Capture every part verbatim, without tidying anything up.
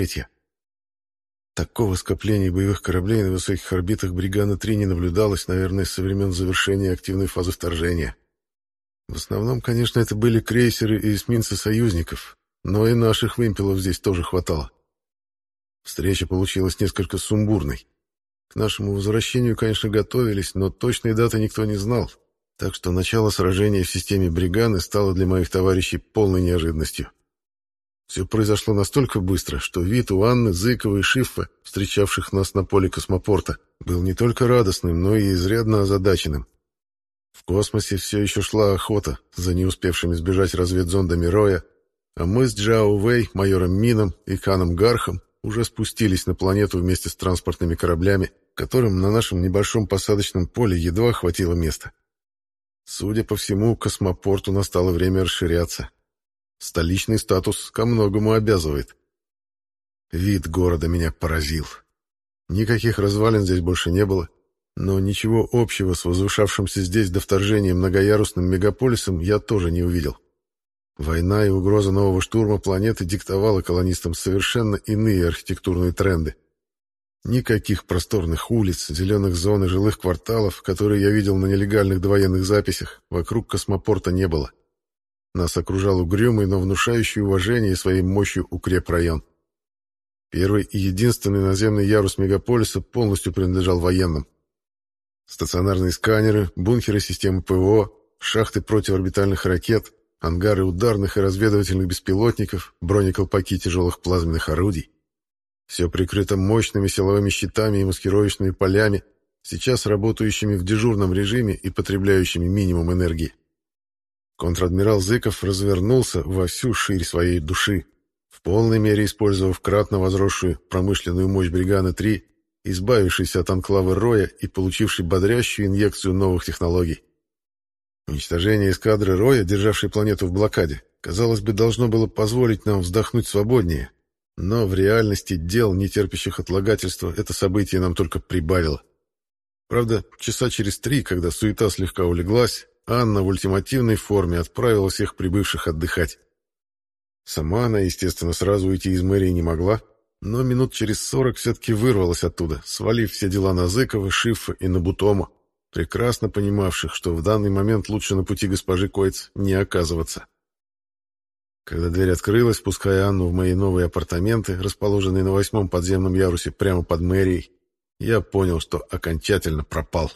третья. Такого скопления боевых кораблей на высоких орбитах Бригана-три не наблюдалось, наверное, со времен завершения активной фазы вторжения. В основном, конечно, это были крейсеры и эсминцы союзников, но и наших вымпелов здесь тоже хватало. Встреча получилась несколько сумбурной. К нашему возвращению, конечно, готовились, но точной даты никто не знал, так что начало сражения в системе Бриганы стало для моих товарищей полной неожиданностью. Все произошло настолько быстро, что вид у Анны, Зыкова и Шиффа, встречавших нас на поле космопорта, был не только радостным, но и изрядно озадаченным. В космосе все еще шла охота за не успевшими сбежать разведзондами Роя, а мы с Джао Вэй, майором Мином и Каном Гархом уже спустились на планету вместе с транспортными кораблями, которым на нашем небольшом посадочном поле едва хватило места. Судя по всему, космопорту настало время расширяться. Столичный статус ко многому обязывает. Вид города меня поразил. Никаких развалин здесь больше не было, но ничего общего с возвышавшимся здесь до вторжения многоярусным мегаполисом я тоже не увидел. Война и угроза нового штурма планеты диктовала колонистам совершенно иные архитектурные тренды. Никаких просторных улиц, зеленых зон и жилых кварталов, которые я видел на нелегальных довоенных записях, вокруг космопорта не было. Нас окружал угрюмый, но внушающий уважение своей мощью укрепрайон. Первый и единственный наземный ярус мегаполиса полностью принадлежал военным. Стационарные сканеры, бункеры системы ПВО, шахты противорбитальных ракет, ангары ударных и разведывательных беспилотников, бронеколпаки тяжелых плазменных орудий. Все прикрыто мощными силовыми щитами и маскировочными полями, сейчас работающими в дежурном режиме и потребляющими минимум энергии. Контр-адмирал Зыков развернулся во всю ширь своей души, в полной мере использовав кратно возросшую промышленную мощь Бриганы-три, избавившийся от анклава Роя и получивший бодрящую инъекцию новых технологий. Уничтожение эскадры Роя, державшей планету в блокаде, казалось бы, должно было позволить нам вздохнуть свободнее, но в реальности дел, не терпящих отлагательства, это событие нам только прибавило. Правда, часа через три, когда суета слегка улеглась, Анна в ультимативной форме отправила всех прибывших отдыхать. Сама она, естественно, сразу уйти из мэрии не могла, но минут через сорок все-таки вырвалась оттуда, свалив все дела на Зыкова, Шиффа и на Бутома, прекрасно понимавших, что в данный момент лучше на пути госпожи Койц не оказываться. Когда дверь открылась, пуская Анну в мои новые апартаменты, расположенные на восьмом подземном ярусе прямо под мэрией, я понял, что окончательно пропал.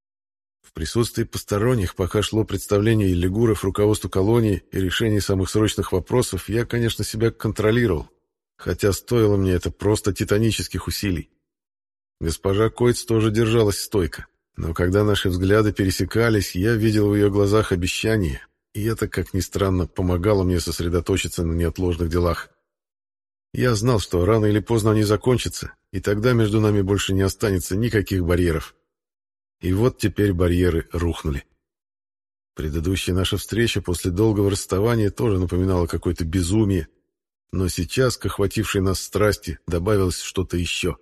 В присутствии посторонних, пока шло представление лигуров руководству колонии и решение самых срочных вопросов, я, конечно, себя контролировал, хотя стоило мне это просто титанических усилий. Госпожа Койц тоже держалась стойко, но когда наши взгляды пересекались, я видел в ее глазах обещание, и это, как ни странно, помогало мне сосредоточиться на неотложных делах. Я знал, что рано или поздно они закончатся, и тогда между нами больше не останется никаких барьеров. И вот теперь барьеры рухнули. Предыдущая наша встреча после долгого расставания тоже напоминала какое-то безумие, но сейчас к охватившей нас страсти добавилось что-то еще.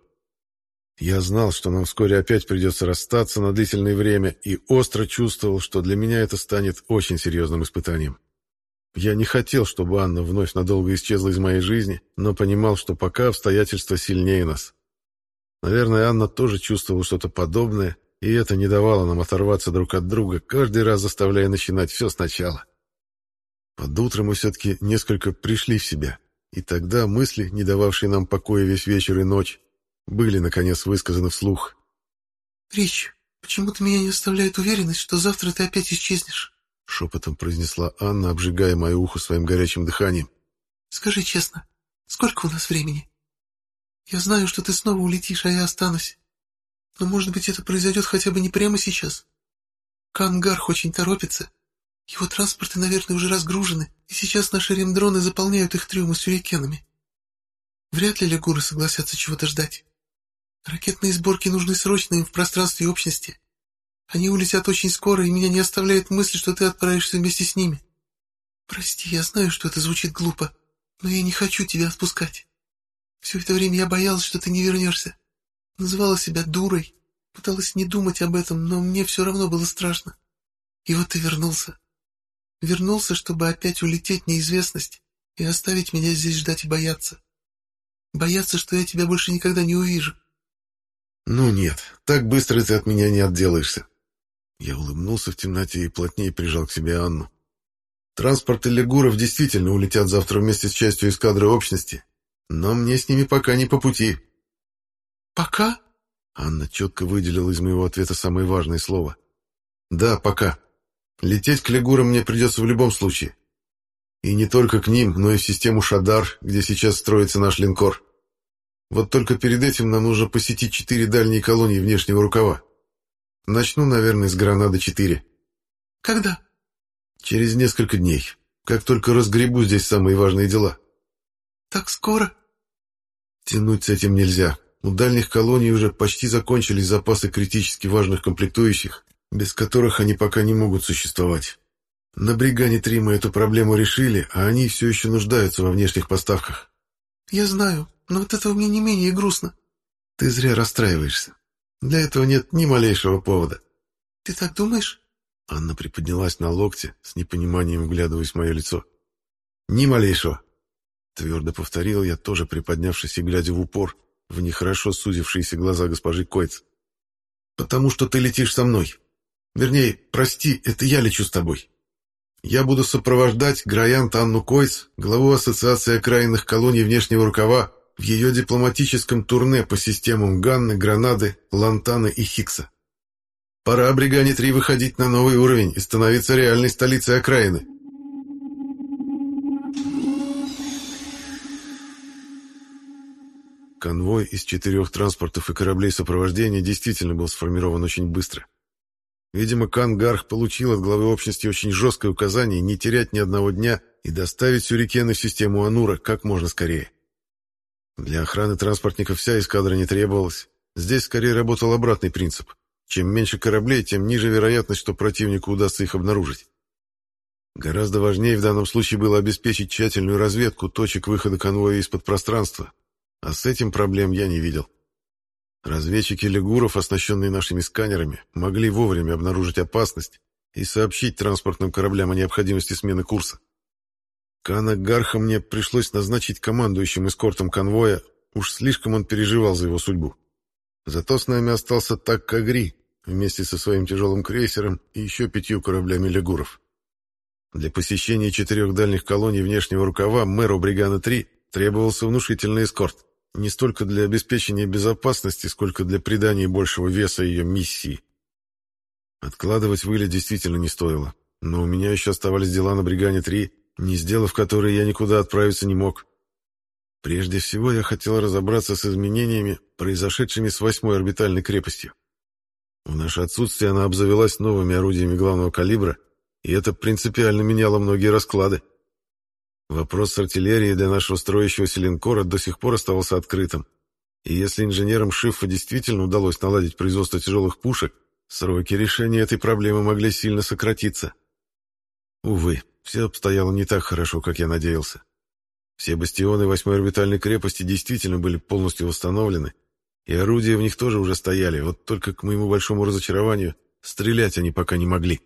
Я знал, что нам вскоре опять придется расстаться на длительное время, и остро чувствовал, что для меня это станет очень серьезным испытанием. Я не хотел, чтобы Анна вновь надолго исчезла из моей жизни, но понимал, что пока обстоятельства сильнее нас. Наверное, Анна тоже чувствовала что-то подобное, и это не давало нам оторваться друг от друга, каждый раз заставляя начинать все сначала. Под утро мы все-таки несколько пришли в себя, и тогда мысли, не дававшие нам покоя весь вечер и ночь, были, наконец, высказаны вслух. «Рич, почему-то меня не оставляет уверенность, что завтра ты опять исчезнешь», — шепотом произнесла Анна, обжигая мое ухо своим горячим дыханием. «Скажи честно, сколько у нас времени? Я знаю, что ты снова улетишь, а я останусь. Но, может быть, это произойдет хотя бы не прямо сейчас. Кангарх очень торопится. Его транспорты, наверное, уже разгружены, и сейчас наши ремдроны заполняют их трюмы сюрикенами. Вряд ли лигуры согласятся чего-то ждать. Ракетные сборки нужны срочно им в пространстве общности. Они улетят очень скоро, и меня не оставляет мысль, что ты отправишься вместе с ними. Прости, я знаю, что это звучит глупо, но я не хочу тебя отпускать. Все это время я боялась, что ты не вернешься. Называла себя дурой, пыталась не думать об этом, но мне все равно было страшно. И вот ты вернулся. Вернулся, чтобы опять улететь в неизвестность и оставить меня здесь ждать и бояться. Боятся, что я тебя больше никогда не увижу. Ну нет, так быстро ты от меня не отделаешься. Я улыбнулся в темноте и плотнее прижал к себе Анну. Транспорты легуров действительно улетят завтра вместе с частью эскадры общности, но мне с ними пока не по пути. Пока? Анна четко выделила из моего ответа самое важное слово. Да, пока. Лететь к легурам мне придется в любом случае. И не только к ним, но и в систему Шадар, где сейчас строится наш линкор. Вот только перед этим нам нужно посетить четыре дальние колонии внешнего рукава. Начну, наверное, с Гранады-четыре. Когда? Через несколько дней, как только разгребу здесь самые важные дела. Так скоро? Тянуть с этим нельзя. У дальних колоний уже почти закончились запасы критически важных комплектующих, без которых они пока не могут существовать. На Бригане-три мы эту проблему решили, а они все еще нуждаются во внешних поставках. Я знаю, но от этого мне не менее грустно. Ты зря расстраиваешься. Для этого нет ни малейшего повода. Ты так думаешь? Анна приподнялась на локте, с непониманием вглядываясь в мое лицо. Ни малейшего. Твердо повторил я, тоже приподнявшись и глядя в упор, в нехорошо сузившиеся глаза госпожи Койц. Потому что ты летишь со мной. Вернее, прости, это я лечу с тобой. Я буду сопровождать Граянт Анну Койц, главу Ассоциации окраинных колоний внешнего рукава, в ее дипломатическом турне по системам Ганны, Гранады, Лантана и Хикса. Пора Бригане-три выходить на новый уровень и становиться реальной столицей окраины. Конвой из четырех транспортов и кораблей сопровождения действительно был сформирован очень быстро. Видимо, Кангарх получил от главы общности очень жесткое указание не терять ни одного дня и доставить сюрикены в систему Анура как можно скорее. Для охраны транспортников вся эскадра не требовалась. Здесь скорее работал обратный принцип. Чем меньше кораблей, тем ниже вероятность, что противнику удастся их обнаружить. Гораздо важнее в данном случае было обеспечить тщательную разведку точек выхода конвоя из-под пространства, а с этим проблем я не видел. Разведчики легуров, оснащенные нашими сканерами, могли вовремя обнаружить опасность и сообщить транспортным кораблям о необходимости смены курса. Кана Гарха мне пришлось назначить командующим эскортом конвоя, уж слишком он переживал за его судьбу. Зато с нами остался Так-Кагри вместе со своим тяжелым крейсером и еще пятью кораблями легуров. Для посещения четырех дальних колоний внешнего рукава мэру Бригана-три требовался внушительный эскорт, не столько для обеспечения безопасности, сколько для придания большего веса ее миссии. Откладывать вылет действительно не стоило, но у меня еще оставались дела на Бригане-три, не сделав которые я никуда отправиться не мог. Прежде всего я хотел разобраться с изменениями, произошедшими с восьмой орбитальной крепостью. В наше отсутствие она обзавелась новыми орудиями главного калибра, и это принципиально меняло многие расклады. Вопрос с артиллерией для нашего строящегося линкора до сих пор оставался открытым, и если инженерам Шиффа действительно удалось наладить производство тяжелых пушек, сроки решения этой проблемы могли сильно сократиться. Увы, все обстояло не так хорошо, как я надеялся. Все бастионы восьмой орбитальной крепости действительно были полностью восстановлены, и орудия в них тоже уже стояли, вот только, к моему большому разочарованию, стрелять они пока не могли.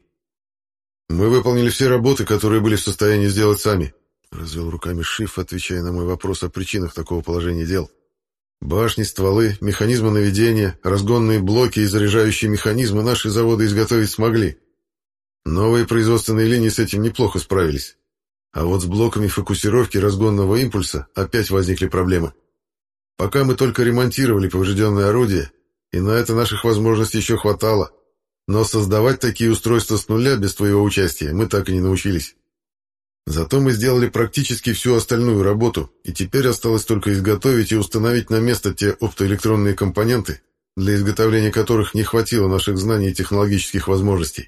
«Мы выполнили все работы, которые были в состоянии сделать сами», — развел руками Шиф, отвечая на мой вопрос о причинах такого положения дел. «Башни, стволы, механизмы наведения, разгонные блоки и заряжающие механизмы наши заводы изготовить смогли. Новые производственные линии с этим неплохо справились. А вот с блоками фокусировки разгонного импульса опять возникли проблемы. Пока мы только ремонтировали поврежденные орудия, и на это наших возможностей еще хватало. Но создавать такие устройства с нуля без твоего участия мы так и не научились. Зато мы сделали практически всю остальную работу, и теперь осталось только изготовить и установить на место те оптоэлектронные компоненты, для изготовления которых не хватило наших знаний и технологических возможностей.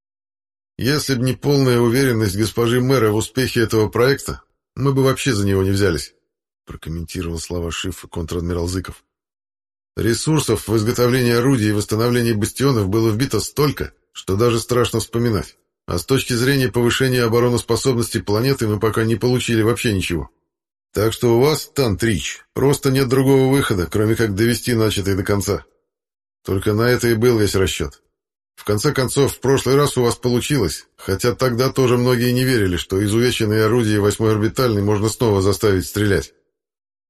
Если бы не полная уверенность госпожи мэра в успехе этого проекта, мы бы вообще за него не взялись», — прокомментировал слова Шифа контр-адмирал Зыков. «Ресурсов в изготовлении орудий и восстановлении бастионов было вбито столько, что даже страшно вспоминать. А с точки зрения повышения обороноспособности планеты мы пока не получили вообще ничего. Так что у вас, Тантрич, просто нет другого выхода, кроме как довести начатое до конца. Только на это и был весь расчет. В конце концов, в прошлый раз у вас получилось, хотя тогда тоже многие не верили, что изувеченные орудия восьмой орбитальной можно снова заставить стрелять».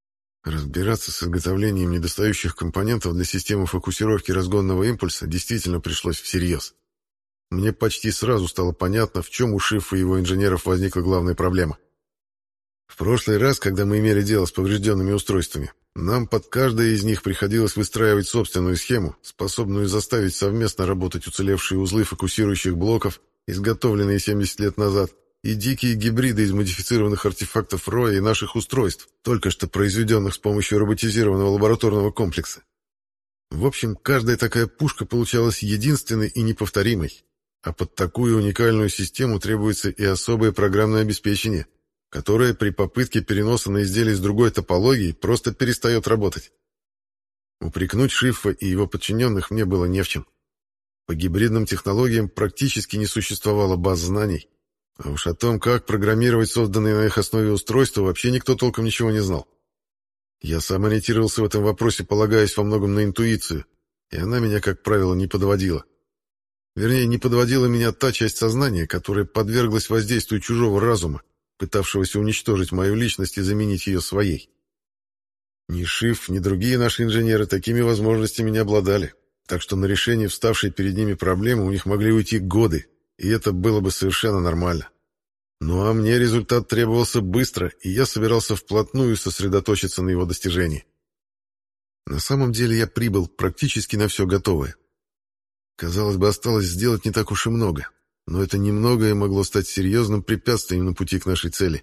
Разбираться с изготовлением недостающих компонентов для системы фокусировки разгонного импульса действительно пришлось всерьез. Мне почти сразу стало понятно, в чем у Шифа и его инженеров возникла главная проблема. В прошлый раз, когда мы имели дело с поврежденными устройствами, нам под каждое из них приходилось выстраивать собственную схему, способную заставить совместно работать уцелевшие узлы фокусирующих блоков, изготовленные семьдесят лет назад, и дикие гибриды из модифицированных артефактов Роя и наших устройств, только что произведенных с помощью роботизированного лабораторного комплекса. В общем, каждая такая пушка получалась единственной и неповторимой, а под такую уникальную систему требуется и особое программное обеспечение, которое при попытке переноса на изделие с другой топологией просто перестает работать. Упрекнуть Шифа и его подчиненных мне было не в чем. По гибридным технологиям практически не существовало баз знаний, а уж о том, как программировать созданные на их основе устройства, вообще никто толком ничего не знал. Я сам ориентировался в этом вопросе, полагаясь во многом на интуицию, и она меня, как правило, не подводила. Вернее, не подводила меня та часть сознания, которая подверглась воздействию чужого разума, пытавшегося уничтожить мою личность и заменить ее своей. Ни Шиф, ни другие наши инженеры такими возможностями не обладали, так что на решение вставшей перед ними проблемы у них могли уйти годы, и это было бы совершенно нормально. Ну а мне результат требовался быстро, и я собирался вплотную сосредоточиться на его достижении. На самом деле я прибыл практически на все готовое. Казалось бы, осталось сделать не так уж и много, но это немногое могло стать серьезным препятствием на пути к нашей цели.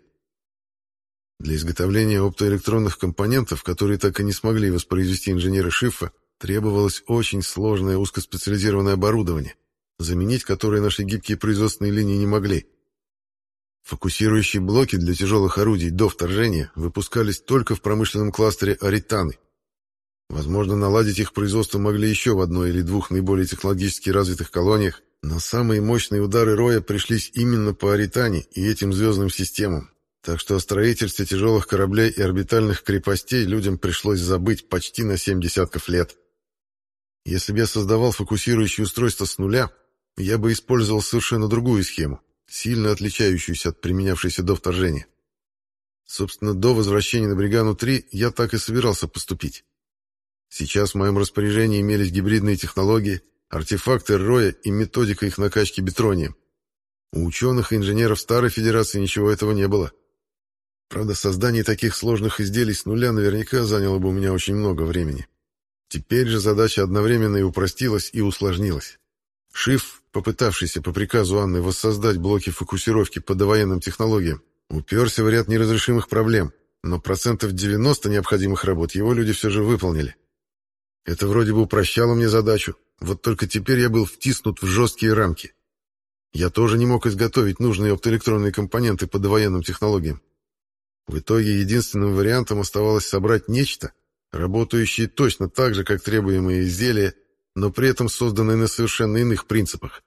Для изготовления оптоэлектронных компонентов, которые так и не смогли воспроизвести инженеры Шифа, требовалось очень сложное узкоспециализированное оборудование, заменить которое наши гибкие производственные линии не могли. Фокусирующие блоки для тяжелых орудий до вторжения выпускались только в промышленном кластере Аританы. Возможно, наладить их производство могли еще в одной или двух наиболее технологически развитых колониях, но самые мощные удары Роя пришлись именно по Аритане и этим звездным системам, так что о строительстве тяжелых кораблей и орбитальных крепостей людям пришлось забыть почти на семь десятков лет. Если бы я создавал фокусирующие устройства с нуля, я бы использовал совершенно другую схему, сильно отличающуюся от применявшейся до вторжения. Собственно, до возвращения на Бригану-три я так и собирался поступить. Сейчас в моем распоряжении имелись гибридные технологии, артефакты Роя и методика их накачки бетронием. У ученых и инженеров Старой Федерации ничего этого не было. Правда, создание таких сложных изделий с нуля наверняка заняло бы у меня очень много времени. Теперь же задача одновременно и упростилась, и усложнилась. Шиф, попытавшийся по приказу Анны воссоздать блоки фокусировки по довоенным технологиям, уперся в ряд неразрешимых проблем, но процентов девяносто необходимых работ его люди все же выполнили. Это вроде бы упрощало мне задачу, вот только теперь я был втиснут в жесткие рамки. Я тоже не мог изготовить нужные оптоэлектронные компоненты по довоенным технологиям. В итоге единственным вариантом оставалось собрать нечто, работающее точно так же, как требуемые изделия, но при этом созданное на совершенно иных принципах.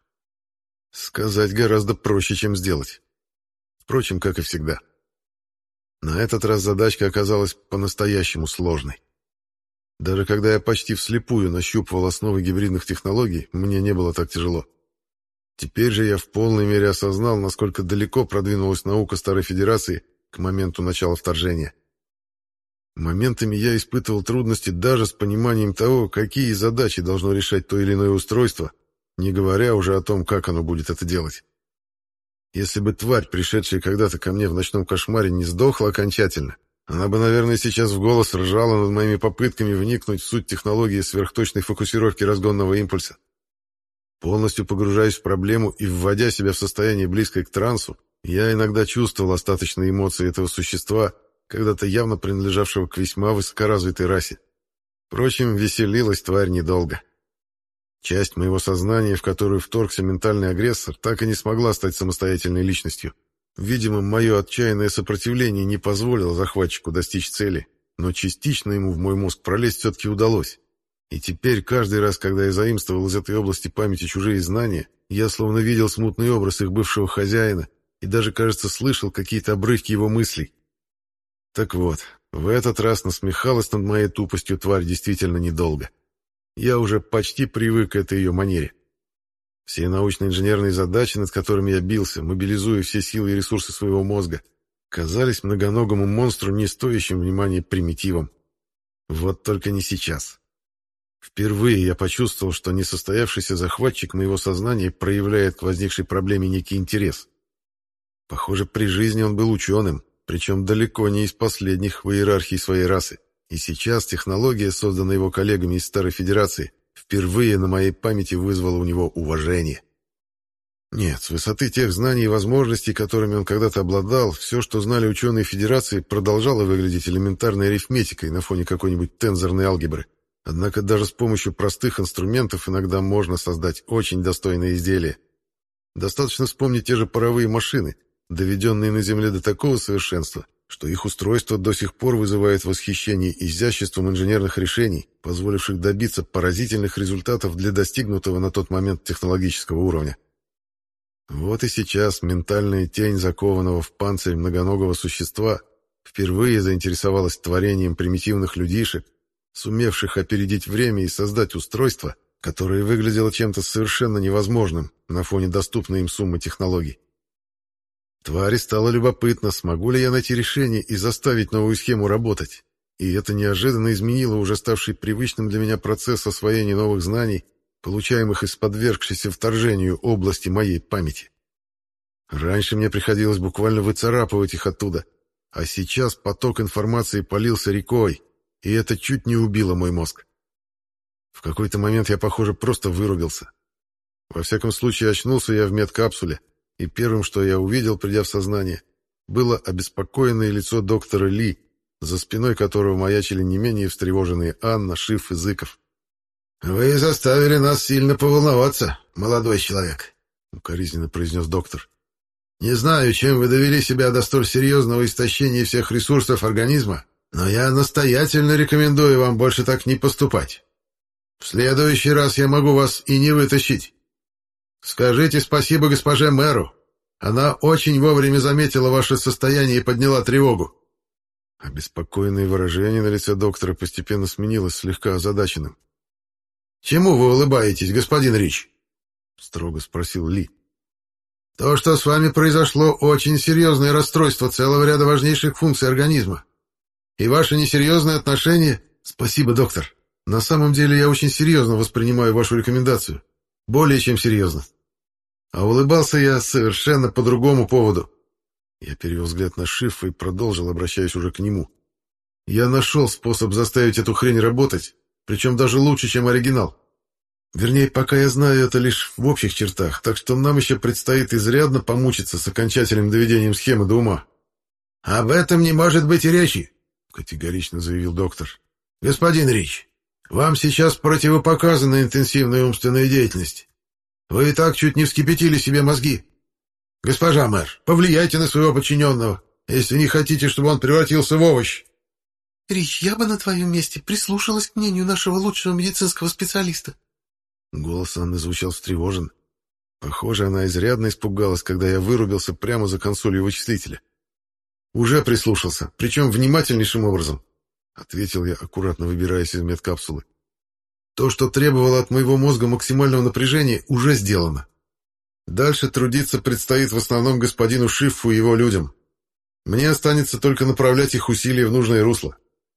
Сказать гораздо проще, чем сделать. Впрочем, как и всегда. На этот раз задачка оказалась по-настоящему сложной. Даже когда я почти вслепую нащупывал основы гибридных технологий, мне не было так тяжело. Теперь же я в полной мере осознал, насколько далеко продвинулась наука Старой Федерации к моменту начала вторжения. Моментами я испытывал трудности даже с пониманием того, какие задачи должно решать то или иное устройство, не говоря уже о том, как оно будет это делать. Если бы тварь, пришедшая когда-то ко мне в ночном кошмаре, не сдохла окончательно, она бы, наверное, сейчас в голос ржала над моими попытками вникнуть в суть технологии сверхточной фокусировки разгонного импульса. Полностью погружаясь в проблему и вводя себя в состояние, близкое к трансу, я иногда чувствовал остаточные эмоции этого существа, когда-то явно принадлежавшего к весьма высокоразвитой расе. Впрочем, веселилась тварь недолго. Часть моего сознания, в которую вторгся ментальный агрессор, так и не смогла стать самостоятельной личностью. Видимо, мое отчаянное сопротивление не позволило захватчику достичь цели, но частично ему в мой мозг пролезть все-таки удалось. И теперь каждый раз, когда я заимствовал из этой области памяти чужие знания, я словно видел смутный образ их бывшего хозяина и даже, кажется, слышал какие-то обрывки его мыслей. Так вот, в этот раз насмехалась над моей тупостью тварь действительно недолго. Я уже почти привык к этой ее манере. Все научно-инженерные задачи, над которыми я бился, мобилизуя все силы и ресурсы своего мозга, казались многоногому монстру не стоящим внимания примитивом, Вот только не сейчас. Впервые я почувствовал, что несостоявшийся захватчик моего сознания проявляет к возникшей проблеме некий интерес. Похоже, при жизни он был ученым, причем далеко не из последних в иерархии своей расы. И сейчас технология, созданная его коллегами из Старой Федерации, впервые на моей памяти вызвала у него уважение. Нет, с высоты тех знаний и возможностей, которыми он когда-то обладал, все, что знали ученые Федерации, продолжало выглядеть элементарной арифметикой на фоне какой-нибудь тензорной алгебры. Однако даже с помощью простых инструментов иногда можно создать очень достойные изделия. Достаточно вспомнить те же паровые машины, доведенные на Земле до такого совершенства, что их устройство до сих пор вызывает восхищение изяществом инженерных решений, позволивших добиться поразительных результатов для достигнутого на тот момент технологического уровня. Вот и сейчас ментальная тень закованного в панцирь многоногого существа впервые заинтересовалась творением примитивных людишек, сумевших опередить время и создать устройство, которое выглядело чем-то совершенно невозможным на фоне доступной им суммы технологий. Твари стало любопытно, смогу ли я найти решение и заставить новую схему работать, и это неожиданно изменило уже ставший привычным для меня процесс освоения новых знаний, получаемых из подвергшейся вторжению области моей памяти. Раньше мне приходилось буквально выцарапывать их оттуда, а сейчас поток информации полился рекой, и это чуть не убило мой мозг. В какой-то момент я, похоже, просто вырубился. Во всяком случае, очнулся я в медкапсуле, и первым, что я увидел, придя в сознание, было обеспокоенное лицо доктора Ли, за спиной которого маячили не менее встревоженные Анна, Шиф и Зыков. «Вы заставили нас сильно поволноваться, молодой человек», — укоризненно произнес доктор. «Не знаю, чем вы довели себя до столь серьезного истощения всех ресурсов организма, но я настоятельно рекомендую вам больше так не поступать. В следующий раз я могу вас и не вытащить. Скажите спасибо госпоже мэру. Она очень вовремя заметила ваше состояние и подняла тревогу». Обеспокоенное выражение на лице доктора постепенно сменилось слегка озадаченным. «Чему вы улыбаетесь, господин Рич?» — строго спросил Ли. «То, что с вами произошло, очень серьезное расстройство целого ряда важнейших функций организма. И ваше несерьезное отношение...» «Спасибо, доктор. На самом деле я очень серьезно воспринимаю вашу рекомендацию. Более чем серьезно. А улыбался я совершенно по другому поводу». Я перевел взгляд на Шифа и продолжил, обращаясь уже к нему. «Я нашел способ заставить эту хрень работать, причем даже лучше, чем оригинал. Вернее, пока я знаю это лишь в общих чертах, так что нам еще предстоит изрядно помучиться с окончательным доведением схемы до ума». «Об этом не может быть и речи», — категорично заявил доктор. «Господин Рич, вам сейчас противопоказана интенсивная умственная деятельность. Вы и так чуть не вскипятили себе мозги. Госпожа мэр, повлияйте на своего подчиненного, если не хотите, чтобы он превратился в овощ». «Рич, я бы на твоем месте прислушалась к мнению нашего лучшего медицинского специалиста». Голос Анны звучал встревожен. Похоже, она изрядно испугалась, когда я вырубился прямо за консолью вычислителя. «Уже прислушался, причем внимательнейшим образом», — ответил я, аккуратно выбираясь из медкапсулы. «То, что требовало от моего мозга максимального напряжения, уже сделано. Дальше трудиться предстоит в основном господину Шиффу и его людям. Мне останется только направлять их усилия в нужное русло».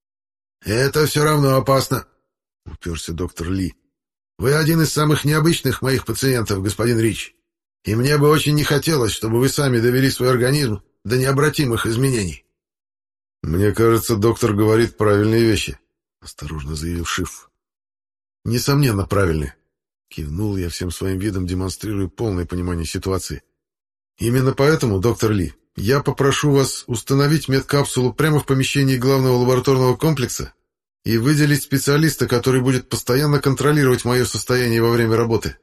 «Это все равно опасно», — уперся доктор Ли. «Вы один из самых необычных моих пациентов, господин Рич, и мне бы очень не хотелось, чтобы вы сами довели свой организм до необратимых изменений». «Мне кажется, доктор говорит правильные вещи», — осторожно заявил Шиф. «Несомненно, правильные», — кивнул я всем своим видом, демонстрируя полное понимание ситуации. «Именно поэтому, доктор Ли, я попрошу вас установить медкапсулу прямо в помещении главного лабораторного комплекса и выделить специалиста, который будет постоянно контролировать мое состояние во время работы.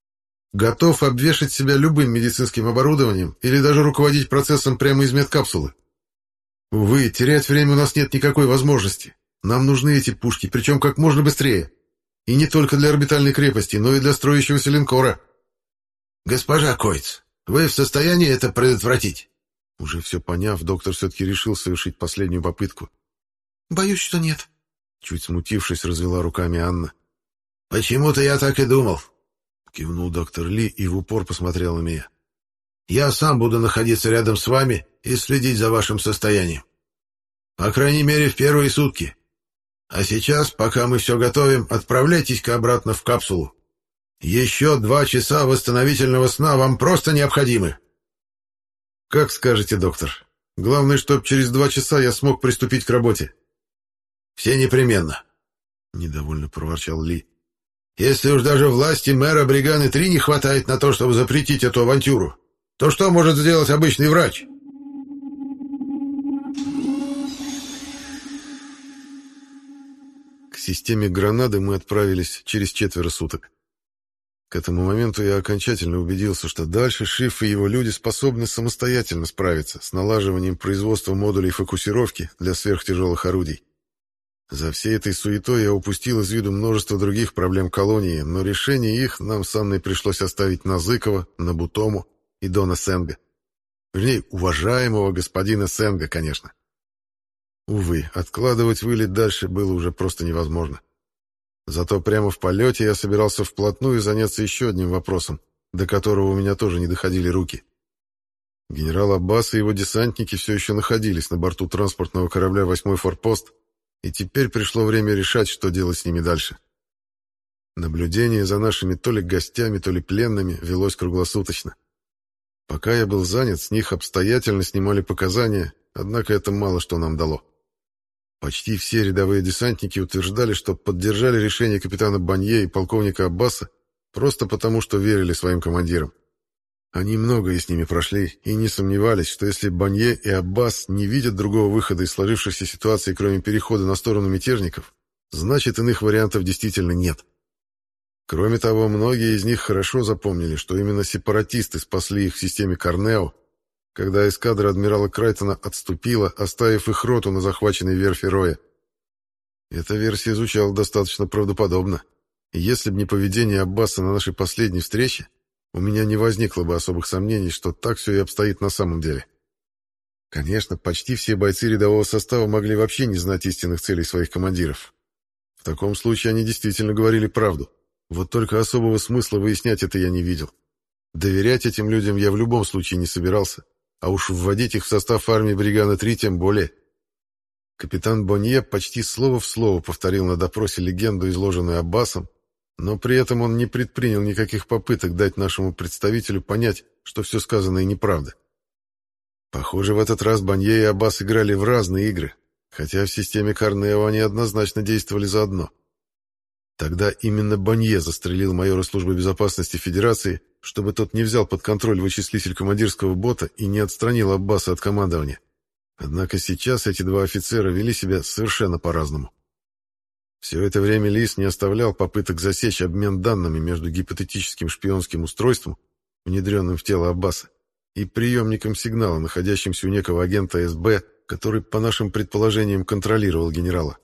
Готов обвешать себя любым медицинским оборудованием или даже руководить процессом прямо из медкапсулы. Увы, терять время у нас нет никакой возможности. Нам нужны эти пушки, причем как можно быстрее. И не только для орбитальной крепости, но и для строящегося линкора». «Госпожа Койц, вы в состоянии это предотвратить?» Уже все поняв, доктор все-таки решил совершить последнюю попытку. «Боюсь, что нет», — чуть смутившись, развела руками Анна. «Почему-то я так и думал», — кивнул доктор Ли и в упор посмотрел на меня. «Я сам буду находиться рядом с вами и следить за вашим состоянием. По крайней мере, в первые сутки. А сейчас, пока мы все готовим, отправляйтесь-ка обратно в капсулу. Еще два часа восстановительного сна вам просто необходимы. Как скажете, доктор. Главное, чтобы через два часа я смог приступить к работе. Все непременно, — недовольно проворчал Ли. Если уж даже власти мэра Бриганы-три не хватает на то, чтобы запретить эту авантюру, то что может сделать обычный врач? К системе Гранады мы отправились через четверо суток. К этому моменту я окончательно убедился, что дальше Шиф и его люди способны самостоятельно справиться с налаживанием производства модулей фокусировки для сверхтяжелых орудий. За всей этой суетой я упустил из виду множество других проблем колонии, но решение их нам с Анной пришлось оставить на Зыкова, на Бутому и Дона Сенга. Вернее, уважаемого господина Сенга, конечно. Увы, откладывать вылет дальше было уже просто невозможно. Зато прямо в полете я собирался вплотную заняться еще одним вопросом, до которого у меня тоже не доходили руки. Генерал Аббас и его десантники все еще находились на борту транспортного корабля «Восьмой форпост», и теперь пришло время решать, что делать с ними дальше. Наблюдение за нашими то ли гостями, то ли пленными велось круглосуточно. Пока я был занят, с них обстоятельно снимали показания, однако это мало что нам дало. Почти все рядовые десантники утверждали, что поддержали решение капитана Банье и полковника Аббаса просто потому, что верили своим командирам. Они многое с ними прошли и не сомневались, что если Банье и Аббас не видят другого выхода из сложившейся ситуации, кроме перехода на сторону мятежников, значит, иных вариантов действительно нет. Кроме того, многие из них хорошо запомнили, что именно сепаратисты спасли их в системе Корнео, когда эскадра адмирала Крайтона отступила, оставив их роту на захваченной верфи Роя. Эта версия звучала достаточно правдоподобно, и если бы не поведение Аббаса на нашей последней встрече, у меня не возникло бы особых сомнений, что так все и обстоит на самом деле. Конечно, почти все бойцы рядового состава могли вообще не знать истинных целей своих командиров. В таком случае они действительно говорили правду. Вот только особого смысла выяснять это я не видел. Доверять этим людям я в любом случае не собирался, а уж вводить их в состав армии Бриганы-три тем более. Капитан Бонье почти слово в слово повторил на допросе легенду, изложенную Аббасом, но при этом он не предпринял никаких попыток дать нашему представителю понять, что все сказанное неправда. Похоже, в этот раз Банье и Аббас играли в разные игры, хотя в системе Корнео они однозначно действовали заодно. Тогда именно Банье застрелил майора службы безопасности Федерации, чтобы тот не взял под контроль вычислитель командирского бота и не отстранил Аббаса от командования. Однако сейчас эти два офицера вели себя совершенно по-разному. Все это время Лис не оставлял попыток засечь обмен данными между гипотетическим шпионским устройством, внедренным в тело Аббаса, и приемником сигнала, находящимся у некого агента СБ, который, по нашим предположениям, контролировал генерала.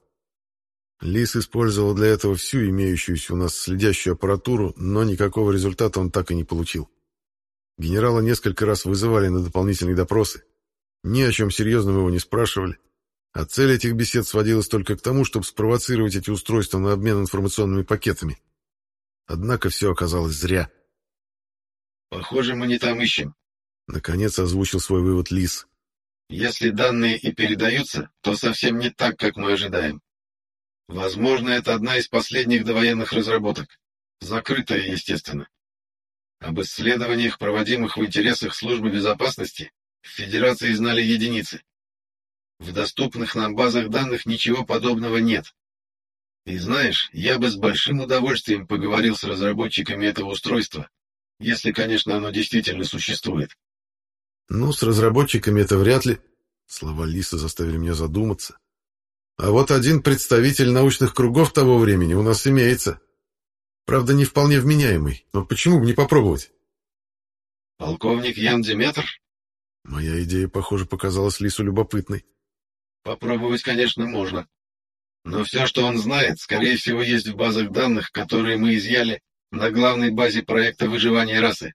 Лис использовал для этого всю имеющуюся у нас следящую аппаратуру, но никакого результата он так и не получил. Генерала несколько раз вызывали на дополнительные допросы. Ни о чем серьезном его не спрашивали. А цель этих бесед сводилась только к тому, чтобы спровоцировать эти устройства на обмен информационными пакетами. Однако все оказалось зря. «Похоже, мы не там ищем», — наконец озвучил свой вывод Лис. «Если данные и передаются, то совсем не так, как мы ожидаем. Возможно, это одна из последних довоенных разработок. Закрытая, естественно. Об исследованиях, проводимых в интересах службы безопасности, в Федерации знали единицы. В доступных нам базах данных ничего подобного нет. И знаешь, я бы с большим удовольствием поговорил с разработчиками этого устройства, если, конечно, оно действительно существует». «Ну, с разработчиками это вряд ли». Слова Лиса заставили меня задуматься. «А вот один представитель научных кругов того времени у нас имеется. Правда, не вполне вменяемый, но почему бы не попробовать?» «Полковник Ян Диметр?» Моя идея, похоже, показалась Лису любопытной. «Попробовать, конечно, можно. Но все, что он знает, скорее всего, есть в базах данных, которые мы изъяли на главной базе проекта выживания расы».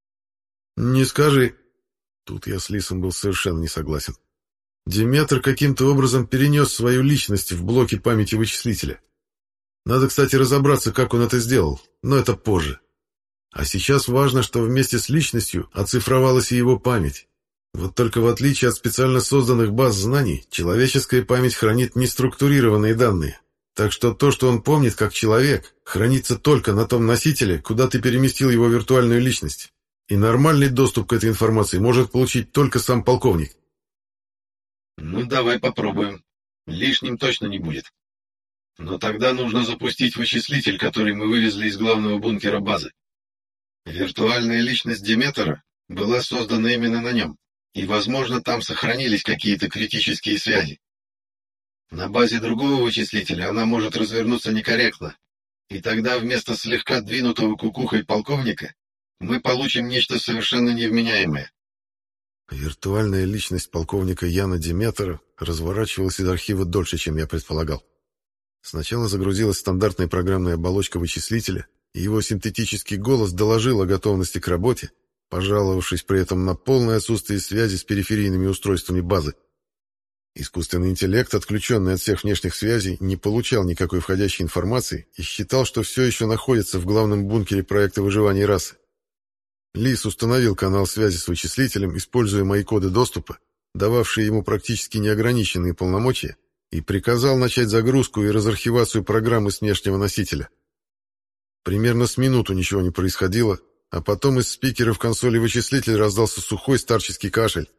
«Не скажи». Тут я с Лисом был совершенно не согласен. Диметр каким-то образом перенес свою личность в блоки памяти вычислителя. Надо, кстати, разобраться, как он это сделал, но это позже. А сейчас важно, что вместе с личностью оцифровалась и его память. Вот только в отличие от специально созданных баз знаний, человеческая память хранит неструктурированные данные, Так что то, что он помнит как человек, хранится только на том носителе, куда ты переместил его виртуальную личность. И нормальный доступ к этой информации может получить только сам полковник. Ну, давай попробуем. Лишним точно не будет. Но тогда нужно запустить вычислитель, который мы вывезли из главного бункера базы. Виртуальная личность Диметра была создана именно на нем, и, возможно, там сохранились какие-то критические связи. На базе другого вычислителя она может развернуться некорректно, и тогда вместо слегка двинутого кукухой полковника мы получим нечто совершенно невменяемое. Виртуальная личность полковника Яна Диметра разворачивалась из архива дольше, чем я предполагал. Сначала загрузилась стандартная программная оболочка вычислителя, и его синтетический голос доложил о готовности к работе, пожаловавшись при этом на полное отсутствие связи с периферийными устройствами базы. Искусственный интеллект, отключенный от всех внешних связей, не получал никакой входящей информации и считал, что все еще находится в главном бункере проекта выживания расы. Лис установил канал связи с вычислителем, используя мои коды доступа, дававшие ему практически неограниченные полномочия, и приказал начать загрузку и разархивацию программы с внешнего носителя. Примерно с минуту ничего не происходило, а потом из спикеров консоли вычислителя раздался сухой старческий кашель.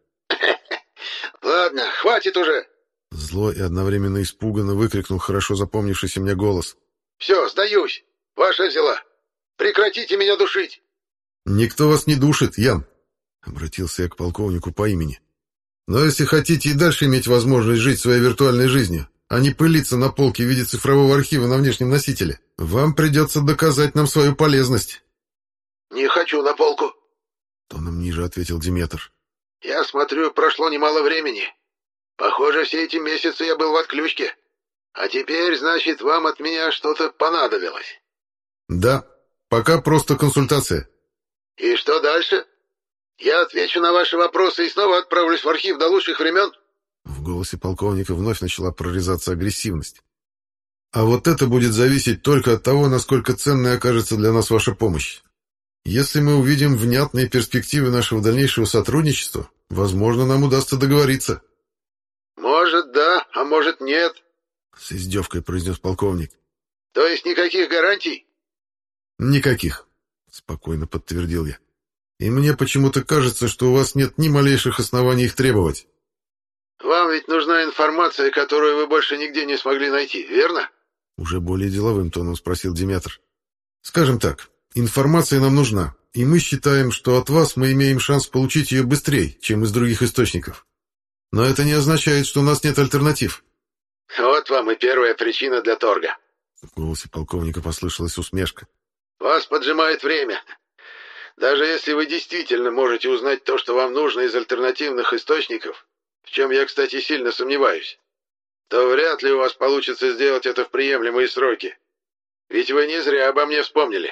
«Ладно, хватит уже!» Зло и одновременно испуганно выкрикнул хорошо запомнившийся мне голос. «Все, сдаюсь! Ваша взяла! Прекратите меня душить!» «Никто вас не душит, Ян!» — обратился я к полковнику по имени. «Но если хотите и дальше иметь возможность жить своей виртуальной жизнью, а не пылиться на полке в виде цифрового архива на внешнем носителе, вам придется доказать нам свою полезность». «Не хочу на полку!» — тоном ниже ответил Диметр. «Я смотрю, прошло немало времени. Похоже, все эти месяцы я был в отключке. А теперь, значит, вам от меня что-то понадобилось». «Да, пока просто консультация». «И что дальше? Я отвечу на ваши вопросы и снова отправлюсь в архив до лучших времен?» В голосе полковника вновь начала прорезаться агрессивность. «А вот это будет зависеть только от того, насколько ценной окажется для нас ваша помощь. Если мы увидим внятные перспективы нашего дальнейшего сотрудничества, возможно, нам удастся договориться». «Может, да, а может, нет», — с издевкой произнес полковник. «То есть никаких гарантий?» «Никаких», — спокойно подтвердил я. «И мне почему-то кажется, что у вас нет ни малейших оснований их требовать». «Вам ведь нужна информация, которую вы больше нигде не смогли найти, верно?» Уже более деловым тоном спросил Диметр. «Скажем так, информация нам нужна, и мы считаем, что от вас мы имеем шанс получить ее быстрее, чем из других источников. Но это не означает, что у нас нет альтернатив». «Вот вам и первая причина для торга». В голосе полковника послышалась усмешка. «Вас поджимает время. Даже если вы действительно можете узнать то, что вам нужно из альтернативных источников, в чем я, кстати, сильно сомневаюсь, то вряд ли у вас получится сделать это в приемлемые сроки. Ведь вы не зря обо мне вспомнили.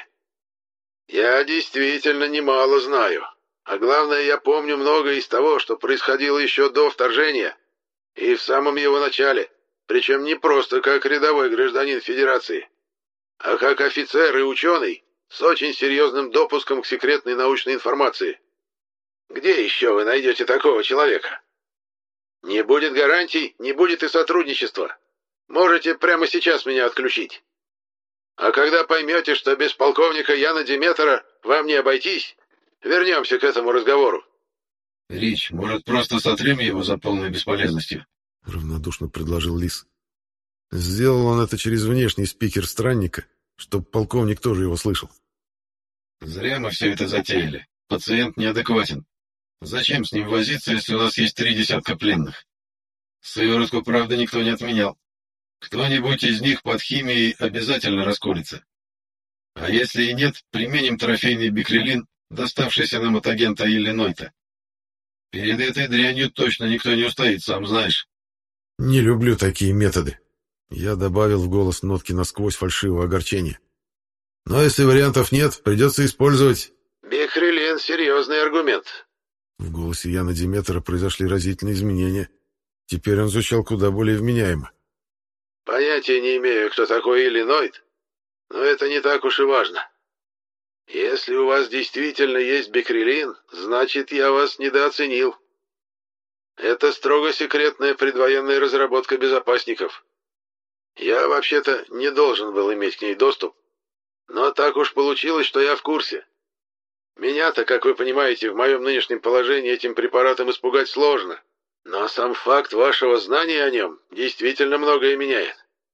Я действительно немало знаю. А главное, я помню многое из того, что происходило еще до вторжения и в самом его начале, причем не просто как рядовой гражданин Федерации, а как офицер и ученый с очень серьезным допуском к секретной научной информации. Где еще вы найдете такого человека? Не будет гарантий, не будет и сотрудничества. Можете прямо сейчас меня отключить. А когда поймете, что без полковника Яна Диметра вам не обойтись, вернемся к этому разговору». «Рич, может, просто сотрем его за полной бесполезностью?» — равнодушно предложил Лис. Сделал он это через внешний спикер странника, чтобы полковник тоже его слышал. «Зря мы все это затеяли. Пациент неадекватен. Зачем с ним возиться, если у нас есть три десятка пленных? Сыворотку, правда, никто не отменял. Кто-нибудь из них под химией обязательно расколется. А если и нет, применим трофейный бикрилин, доставшийся нам от агента Иллинойта. Перед этой дрянью точно никто не устоит, сам знаешь». «Не люблю такие методы». Я добавил в голос нотки насквозь фальшивого огорчения. «Но если вариантов нет, придется использовать...» «Бикрилин — серьезный аргумент». В голосе Яна Диметра произошли разительные изменения. Теперь он звучал куда более вменяемо. «Понятия не имею, кто такой Иллинойт, но это не так уж и важно. Если у вас действительно есть бикрилин, значит, я вас недооценил. Это строго секретная предвоенная разработка безопасников. Я вообще-то не должен был иметь к ней доступ, но так уж получилось, что я в курсе. Меня-то, как вы понимаете, в моем нынешнем положении этим препаратом испугать сложно, но сам факт вашего знания о нем действительно многое меняет.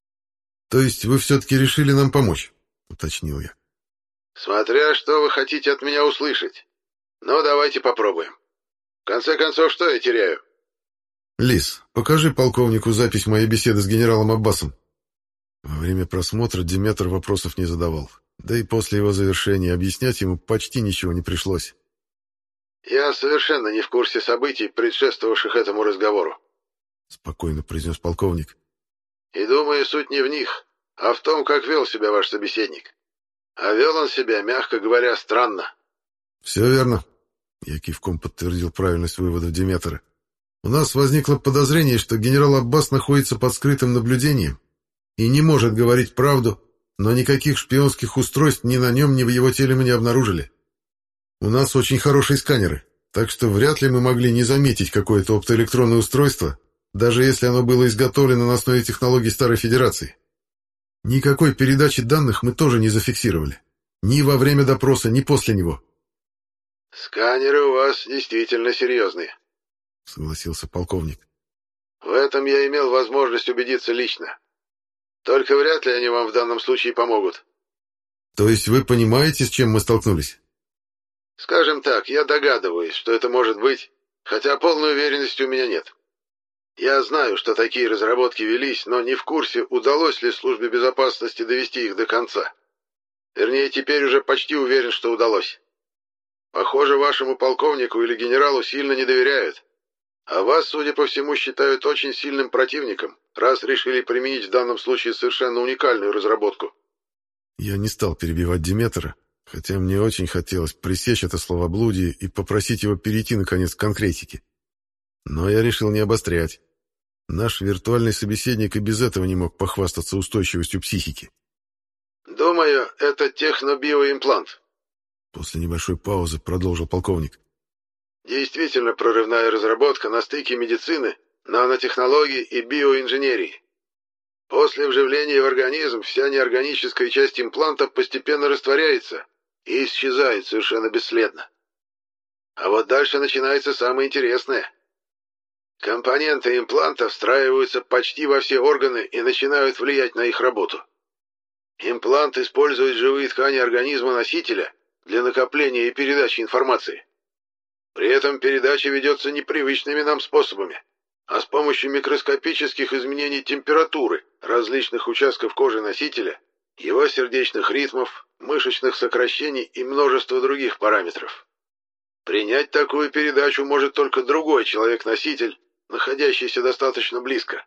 То есть вы все-таки решили нам помочь, уточнил я. Смотря что вы хотите от меня услышать. Но давайте попробуем. В конце концов, что я теряю? Лис, покажи полковнику запись моей беседы с генералом Аббасом. Во время просмотра Диметр вопросов не задавал. Да и после его завершения объяснять ему почти ничего не пришлось. «Я совершенно не в курсе событий, предшествовавших этому разговору», — спокойно произнес полковник. «И думаю, суть не в них, а в том, как вел себя ваш собеседник. А вел он себя, мягко говоря, странно». «Все верно», — я кивком подтвердил правильность выводов Диметра. «У нас возникло подозрение, что генерал Аббас находится под скрытым наблюдением и не может говорить правду, но никаких шпионских устройств ни на нем, ни в его теле мы не обнаружили. У нас очень хорошие сканеры, так что вряд ли мы могли не заметить какое-то оптоэлектронное устройство, даже если оно было изготовлено на основе технологий Старой Федерации. Никакой передачи данных мы тоже не зафиксировали. Ни во время допроса, ни после него». «Сканеры у вас действительно серьезные», — согласился полковник. «В этом я имел возможность убедиться лично. Только вряд ли они вам в данном случае помогут». «То есть вы понимаете, с чем мы столкнулись?» «Скажем так, я догадываюсь, что это может быть, хотя полной уверенности у меня нет. Я знаю, что такие разработки велись, но не в курсе, удалось ли службе безопасности довести их до конца. Вернее, теперь уже почти уверен, что удалось. Похоже, вашему полковнику или генералу сильно не доверяют, а вас, судя по всему, считают очень сильным противником, раз решили применить в данном случае совершенно уникальную разработку». Я не стал перебивать Диметра, хотя мне очень хотелось пресечь это словоблудие и попросить его перейти, наконец, к конкретике. Но я решил не обострять. Наш виртуальный собеседник и без этого не мог похвастаться устойчивостью психики. «Думаю, это технобиоимплант», — после небольшой паузы продолжил полковник. «Действительно прорывная разработка на стыке медицины, нанотехнологий и биоинженерии. После вживления в организм вся неорганическая часть импланта постепенно растворяется и исчезает совершенно бесследно. А вот дальше начинается самое интересное. Компоненты импланта встраиваются почти во все органы и начинают влиять на их работу. Имплант использует живые ткани организма носителя для накопления и передачи информации. При этом передача ведется непривычными нам способами, а с помощью микроскопических изменений температуры различных участков кожи носителя, его сердечных ритмов, мышечных сокращений и множества других параметров. Принять такую передачу может только другой человек-носитель, находящийся достаточно близко.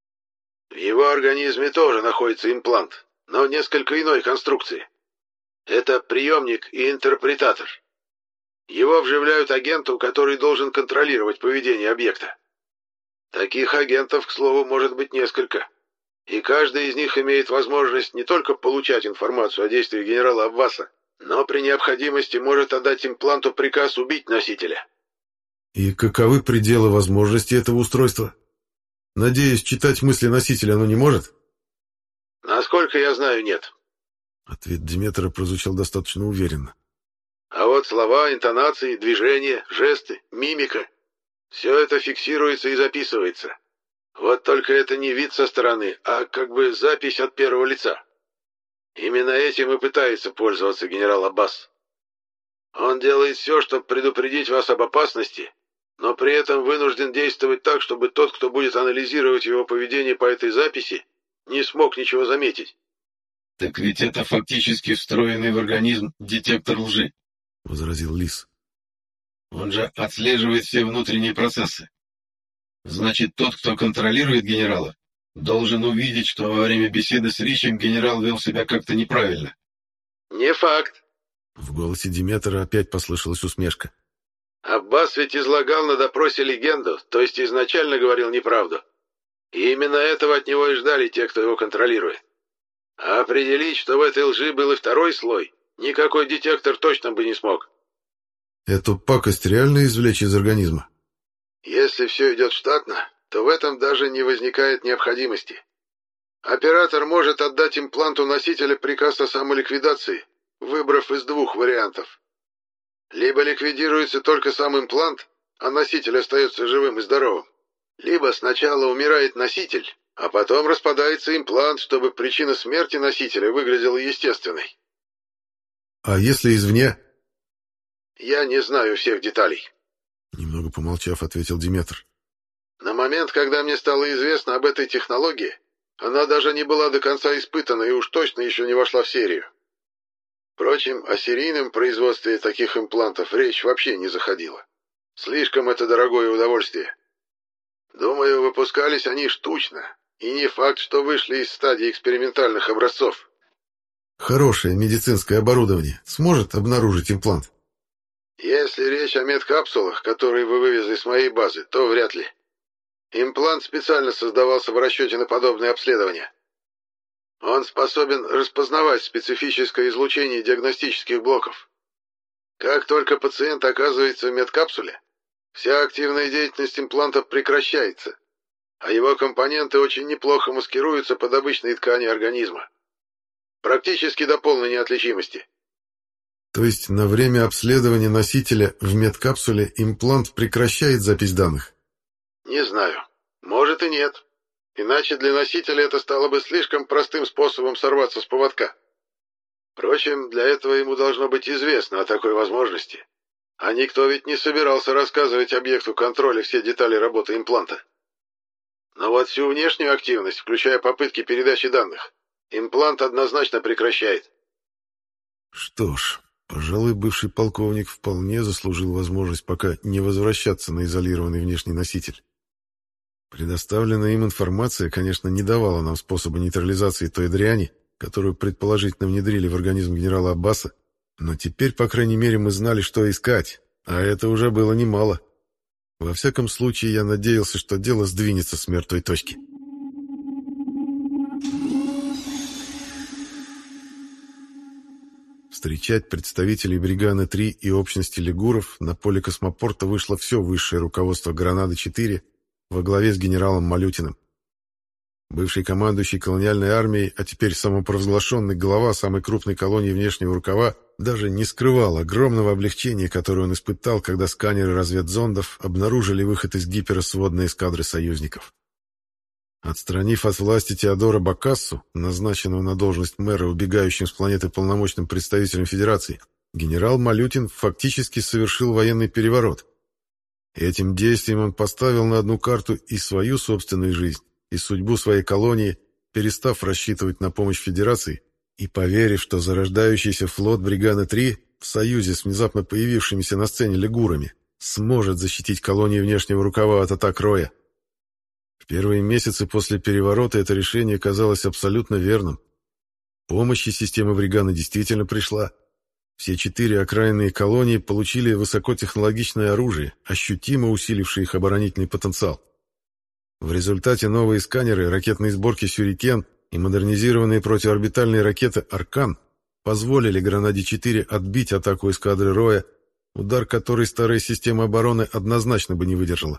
В его организме тоже находится имплант, но несколько иной конструкции. Это приемник и интерпретатор. Его вживляют агенту, который должен контролировать поведение объекта. Таких агентов, к слову, может быть несколько. И каждый из них имеет возможность не только получать информацию о действиях генерала Аббаса, но при необходимости может отдать импланту приказ убить носителя. И каковы пределы возможностей этого устройства? Надеюсь, читать мысли носителя оно не может? Насколько я знаю, нет. Ответ Диметра прозвучал достаточно уверенно. А вот слова, интонации, движения, жесты, мимика — все это фиксируется и записывается. Вот только это не вид со стороны, а как бы запись от первого лица. Именно этим и пытается пользоваться генерал Аббас. Он делает все, чтобы предупредить вас об опасности, но при этом вынужден действовать так, чтобы тот, кто будет анализировать его поведение по этой записи, не смог ничего заметить. «Так ведь это фактически встроенный в организм детектор лжи», — возразил Лис. «Он же отслеживает все внутренние процессы. Значит, тот, кто контролирует генерала, должен увидеть, что во время беседы с Ричем генерал вел себя как-то неправильно». «Не факт». В голосе Диметра опять послышалась усмешка. Аббас ведь излагал на допросе легенду, то есть изначально говорил неправду. И именно этого от него и ждали те, кто его контролирует. А определить, что в этой лжи был и второй слой, никакой детектор точно бы не смог. Эту пакость реально извлечь из организма? Если все идет штатно, то в этом даже не возникает необходимости. Оператор может отдать импланту носителя приказ о самоликвидации, выбрав из двух вариантов. Либо ликвидируется только сам имплант, а носитель остается живым и здоровым. Либо сначала умирает носитель, а потом распадается имплант, чтобы причина смерти носителя выглядела естественной. А если извне? Я не знаю всех деталей. Немного помолчав, ответил Диметр. На момент, когда мне стало известно об этой технологии, она даже не была до конца испытана и уж точно еще не вошла в серию. Впрочем, о серийном производстве таких имплантов речь вообще не заходила. Слишком это дорогое удовольствие. Думаю, выпускались они штучно, и не факт, что вышли из стадии экспериментальных образцов. Хорошее медицинское оборудование сможет обнаружить имплант? Если речь о медкапсулах, которые вы вывезли с моей базы, то вряд ли. Имплант специально создавался в расчете на подобные обследования. Он способен распознавать специфическое излучение диагностических блоков. Как только пациент оказывается в медкапсуле, вся активная деятельность импланта прекращается, а его компоненты очень неплохо маскируются под обычные ткани организма. Практически до полной неотличимости. То есть на время обследования носителя в медкапсуле имплант прекращает запись данных? Не знаю. Может и нет. Иначе для носителя это стало бы слишком простым способом сорваться с поводка. Впрочем, для этого ему должно быть известно о такой возможности. А никто ведь не собирался рассказывать объекту контроля все детали работы импланта. Но вот всю внешнюю активность, включая попытки передачи данных, имплант однозначно прекращает. Что ж, пожалуй, бывший полковник вполне заслужил возможность пока не возвращаться на изолированный внешний носитель. Предоставленная им информация, конечно, не давала нам способа нейтрализации той дряни, которую предположительно внедрили в организм генерала Аббаса, но теперь, по крайней мере, мы знали, что искать, а это уже было немало. Во всяком случае, я надеялся, что дело сдвинется с мертвой точки. Встречать представителей Бриганы три и общности лигуров на поле космопорта вышло все высшее руководство Гранады-четыре во главе с генералом Малютиным. Бывший командующий колониальной армией, а теперь самопровозглашенный глава самой крупной колонии внешнего рукава, даже не скрывал огромного облегчения, которое он испытал, когда сканеры разведзондов обнаружили выход из гипера сводной эскадры союзников. Отстранив от власти Теодора Бакассу, назначенного на должность мэра убегающим с планеты полномочным представителем Федерации, генерал Малютин фактически совершил военный переворот. Этим действием он поставил на одну карту и свою собственную жизнь, и судьбу своей колонии, перестав рассчитывать на помощь Федерации и поверив, что зарождающийся флот Бриганы три в союзе с внезапно появившимися на сцене лигурами сможет защитить колонию внешнего рукава от атак Роя. В первые месяцы после переворота это решение казалось абсолютно верным. Помощь из системы Бриганы действительно пришла. Все четыре окраинные колонии получили высокотехнологичное оружие, ощутимо усилившее их оборонительный потенциал. В результате новые сканеры, ракетные сборки «Сюрикен» и модернизированные противорбитальные ракеты «Аркан» позволили Гранаде-четыре отбить атаку эскадры Роя, удар которой старая система обороны однозначно бы не выдержала.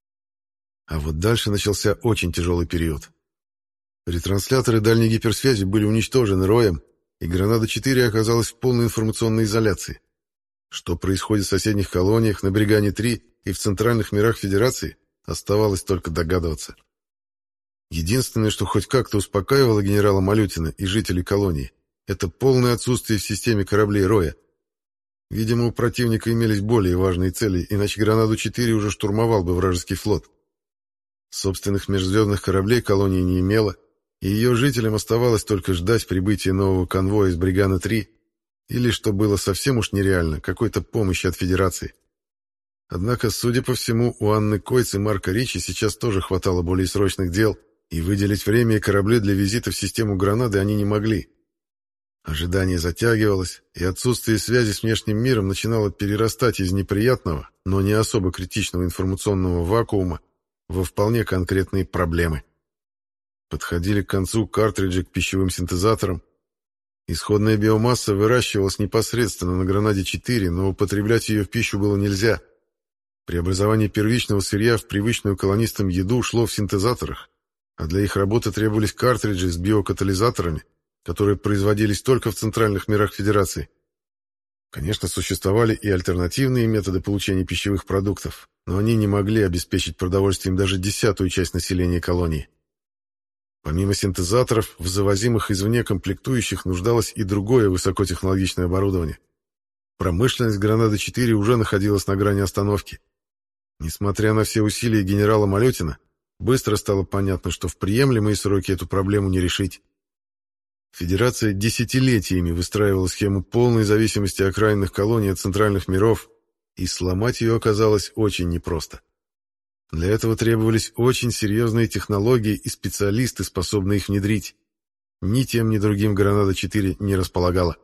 А вот дальше начался очень тяжелый период. Ретрансляторы дальней гиперсвязи были уничтожены Роем, и Гранада-четыре оказалась в полной информационной изоляции. Что происходит в соседних колониях, на Бригане-три и в центральных мирах Федерации, оставалось только догадываться. Единственное, что хоть как-то успокаивало генерала Малютина и жителей колонии, это полное отсутствие в системе кораблей Роя. Видимо, у противника имелись более важные цели, иначе Гранаду-четыре уже штурмовал бы вражеский флот. Собственных межзвездных кораблей колония не имела, и ее жителям оставалось только ждать прибытия нового конвоя из Бриганы-три или, что было совсем уж нереально, какой-то помощи от Федерации. Однако, судя по всему, у Анны Койц и Марка Ричи сейчас тоже хватало более срочных дел, и выделить время и корабли для визита в систему Гранады они не могли. Ожидание затягивалось, и отсутствие связи с внешним миром начинало перерастать из неприятного, но не особо критичного информационного вакуума во вполне конкретные проблемы. Подходили к концу картриджи к пищевым синтезаторам. Исходная биомасса выращивалась непосредственно на Гранаде-четыре, но употреблять ее в пищу было нельзя. Преобразование первичного сырья в привычную колонистам еду шло в синтезаторах, а для их работы требовались картриджи с биокатализаторами, которые производились только в центральных мирах Федерации. Конечно, существовали и альтернативные методы получения пищевых продуктов, но они не могли обеспечить продовольствием даже десятую часть населения колонии. Помимо синтезаторов, в завозимых извне комплектующих нуждалось и другое высокотехнологичное оборудование. Промышленность Гранады-четыре уже находилась на грани остановки. Несмотря на все усилия генерала Малютина, быстро стало понятно, что в приемлемые сроки эту проблему не решить. Федерация десятилетиями выстраивала схему полной зависимости окраинных колоний от центральных миров, и сломать ее оказалось очень непросто. Для этого требовались очень серьезные технологии и специалисты, способные их внедрить. Ни тем, ни другим Гранада-четыре не располагала.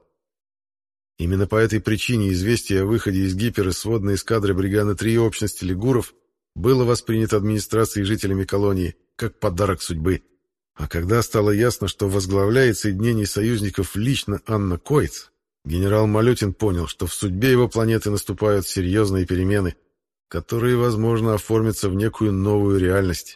Именно по этой причине известие о выходе из гипера сводной эскадры Бриганы-три общности лигуров было воспринято администрацией и жителями колонии как подарок судьбы. А когда стало ясно, что возглавляет соединение союзников лично Анна Койц, генерал Малютин понял, что в судьбе его планеты наступают серьезные перемены, которые, возможно, оформятся в некую новую реальность.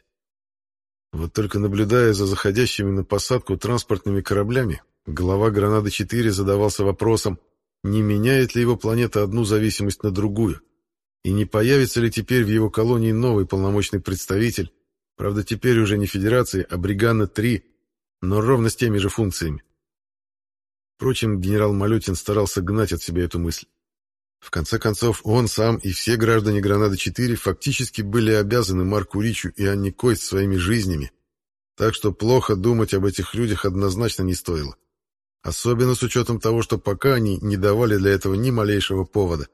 Вот только наблюдая за заходящими на посадку транспортными кораблями, глава Гранады-четыре задавался вопросом, не меняет ли его планета одну зависимость на другую, и не появится ли теперь в его колонии новый полномочный представитель, правда, теперь уже не Федерации, а Бригана-три, но ровно с теми же функциями. Впрочем, генерал Малютин старался гнать от себя эту мысль. В конце концов, он сам и все граждане Гранады-четыре фактически были обязаны Марку Ричу и Анне Койц своими жизнями, так что плохо думать об этих людях однозначно не стоило. Особенно с учетом того, что пока они не давали для этого ни малейшего повода.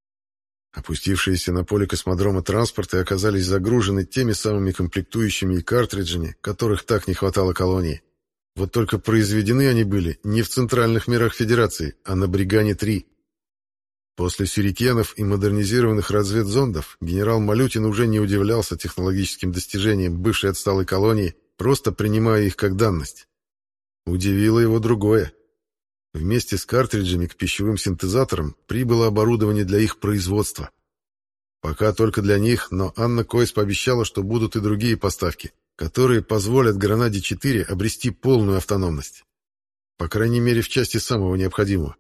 Опустившиеся на поле космодрома транспорты оказались загружены теми самыми комплектующими и картриджами, которых так не хватало колонии. Вот только произведены они были не в центральных мирах Федерации, а на Бригане-три. После сюрикенов и модернизированных разведзондов генерал Малютин уже не удивлялся технологическим достижениям бывшей отсталой колонии, просто принимая их как данность. Удивило его другое. Вместе с картриджами к пищевым синтезаторам прибыло оборудование для их производства. Пока только для них, но Анна Койц пообещала, что будут и другие поставки, которые позволят Гранаде-четыре обрести полную автономность. По крайней мере, в части самого необходимого.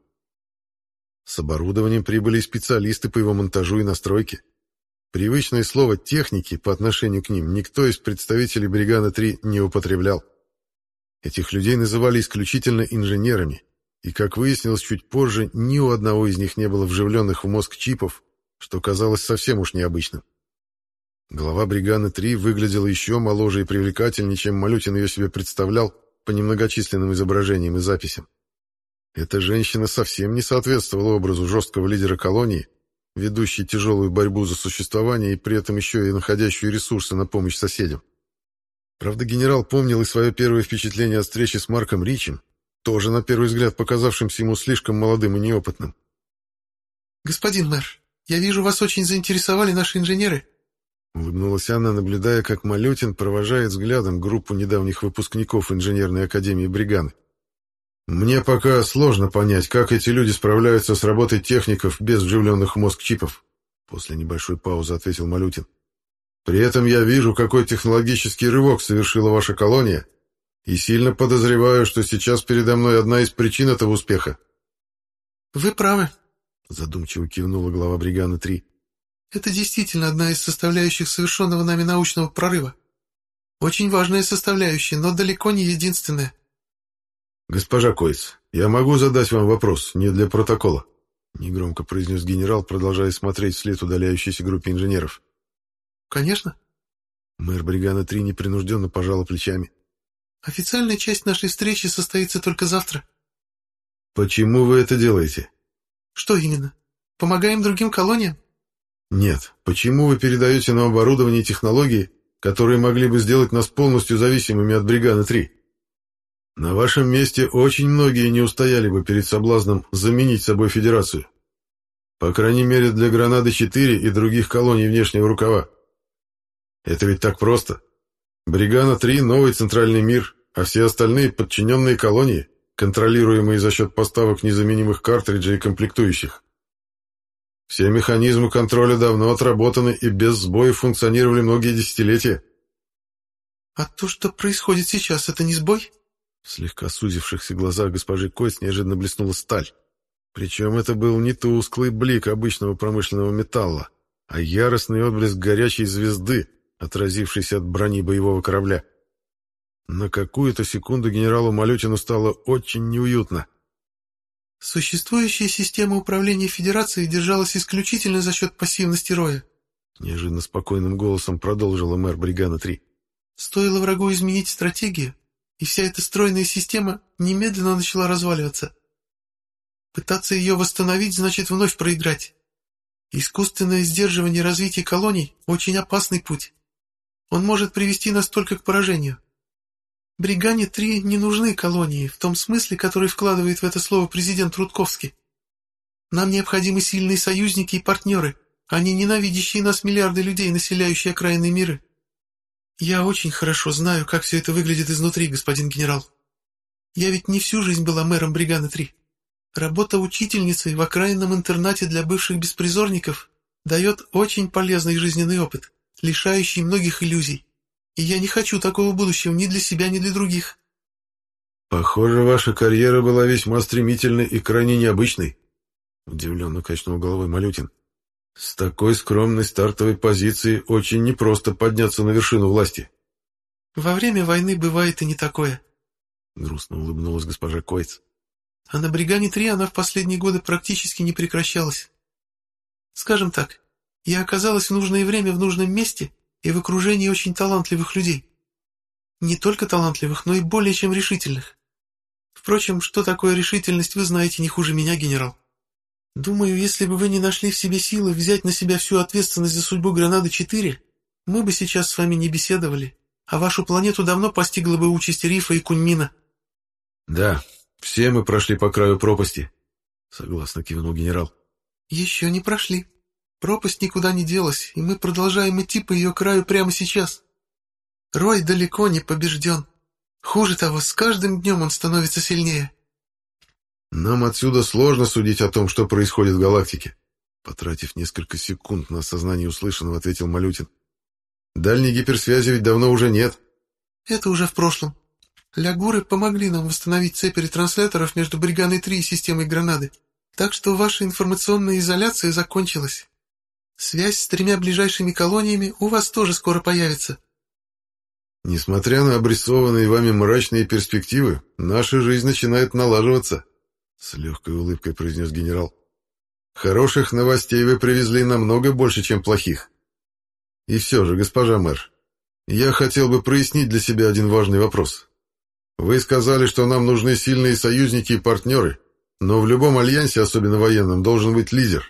С оборудованием прибыли и специалисты по его монтажу и настройке. Привычное слово «техники» по отношению к ним никто из представителей Бриганы-три не употреблял. Этих людей называли исключительно инженерами, и, как выяснилось чуть позже, ни у одного из них не было вживленных в мозг чипов, что казалось совсем уж необычным. Глава Бриганы-три выглядела еще моложе и привлекательнее, чем Малютин ее себе представлял по немногочисленным изображениям и записям. Эта женщина совсем не соответствовала образу жесткого лидера колонии, ведущей тяжелую борьбу за существование и при этом еще и находящую ресурсы на помощь соседям. Правда, генерал помнил и свое первое впечатление от встречи с Марком Ричем, тоже на первый взгляд показавшимся ему слишком молодым и неопытным. «Господин мэр, я вижу, вас очень заинтересовали наши инженеры», — улыбнулась она, наблюдая, как Малютин провожает взглядом группу недавних выпускников инженерной академии Бриганы. «Мне пока сложно понять, как эти люди справляются с работой техников без вживленных в мозг чипов», — после небольшой паузы ответил Малютин. «При этом я вижу, какой технологический рывок совершила ваша колония, и сильно подозреваю, что сейчас передо мной одна из причин этого успеха». «Вы правы», — задумчиво кивнула глава Бриганы-три. «Это действительно одна из составляющих совершенного нами научного прорыва. Очень важная составляющая, но далеко не единственная». «Госпожа Койц, я могу задать вам вопрос, не для протокола?» — негромко произнес генерал, продолжая смотреть вслед удаляющейся группе инженеров. «Конечно». Мэр Бриганы-три непринужденно пожала плечами. «Официальная часть нашей встречи состоится только завтра». «Почему вы это делаете?» «Что именно? Помогаем другим колониям?» «Нет. Почему вы передаете нам оборудование и технологии, которые могли бы сделать нас полностью зависимыми от Бриганы-три? На вашем месте очень многие не устояли бы перед соблазном заменить собой Федерацию. По крайней мере, для Гранады-четыре и других колоний внешнего рукава. Это ведь так просто. Бригана-три — новый центральный мир, а все остальные — подчиненные колонии, контролируемые за счет поставок незаменимых картриджей и комплектующих. Все механизмы контроля давно отработаны и без сбоев функционировали многие десятилетия. А то, что происходит сейчас, это не сбой? В слегка сузившихся глазах госпожи Койц неожиданно блеснула сталь. Причем это был не тусклый блик обычного промышленного металла, а яростный отблеск горячей звезды, отразившийся от брони боевого корабля. На какую-то секунду генералу Малютину стало очень неуютно. Существующая система управления Федерацией держалась исключительно за счет пассивности Роя. Неожиданно спокойным голосом продолжила мэр Бригана-три. Стоило врагу изменить стратегию, и вся эта стройная система немедленно начала разваливаться. Пытаться ее восстановить значит вновь проиграть. Искусственное сдерживание развития колоний – очень опасный путь. Он может привести нас только к поражению. Бригане-три не нужны колонии, в том смысле, который вкладывает в это слово президент Рудковский. Нам необходимы сильные союзники и партнеры, а не ненавидящие нас миллиарды людей, населяющие окраинные миры. Я очень хорошо знаю, как все это выглядит изнутри, господин генерал. Я ведь не всю жизнь была мэром Бриганы-три. Работа учительницей в окраинном интернате для бывших беспризорников дает очень полезный жизненный опыт, лишающий многих иллюзий. И я не хочу такого будущего ни для себя, ни для других. Похоже, ваша карьера была весьма стремительной и крайне необычной, удивленно качнул головой Малютин. С такой скромной стартовой позиции очень непросто подняться на вершину власти. Во время войны бывает и не такое. Грустно улыбнулась госпожа Койц. А на Бригане-три она в последние годы практически не прекращалась. Скажем так, я оказалась в нужное время в нужном месте и в окружении очень талантливых людей. Не только талантливых, но и более чем решительных. Впрочем, что такое решительность, вы знаете не хуже меня, генерал. Думаю, если бы вы не нашли в себе силы взять на себя всю ответственность за судьбу Гранады-четыре, мы бы сейчас с вами не беседовали, а вашу планету давно постигла бы участь Рифа и Куньмина. Да, все мы прошли по краю пропасти, согласно кивнул генерал. Еще не прошли. Пропасть никуда не делась, и мы продолжаем идти по ее краю прямо сейчас. Рой далеко не побежден. Хуже того, с каждым днем он становится сильнее. Нам отсюда сложно судить о том, что происходит в галактике. Потратив несколько секунд на осознание услышанного, ответил Малютин. Дальней гиперсвязи ведь давно уже нет. Это уже в прошлом. Лягуры помогли нам восстановить цепи ретрансляторов между Бриганой-три и системой Гранады. Так что ваша информационная изоляция закончилась. Связь с тремя ближайшими колониями у вас тоже скоро появится. Несмотря на обрисованные вами мрачные перспективы, наша жизнь начинает налаживаться, с легкой улыбкой произнес генерал. Хороших новостей вы привезли намного больше, чем плохих. И все же, госпожа мэр, я хотел бы прояснить для себя один важный вопрос. Вы сказали, что нам нужны сильные союзники и партнеры, но в любом альянсе, особенно военном, должен быть лидер.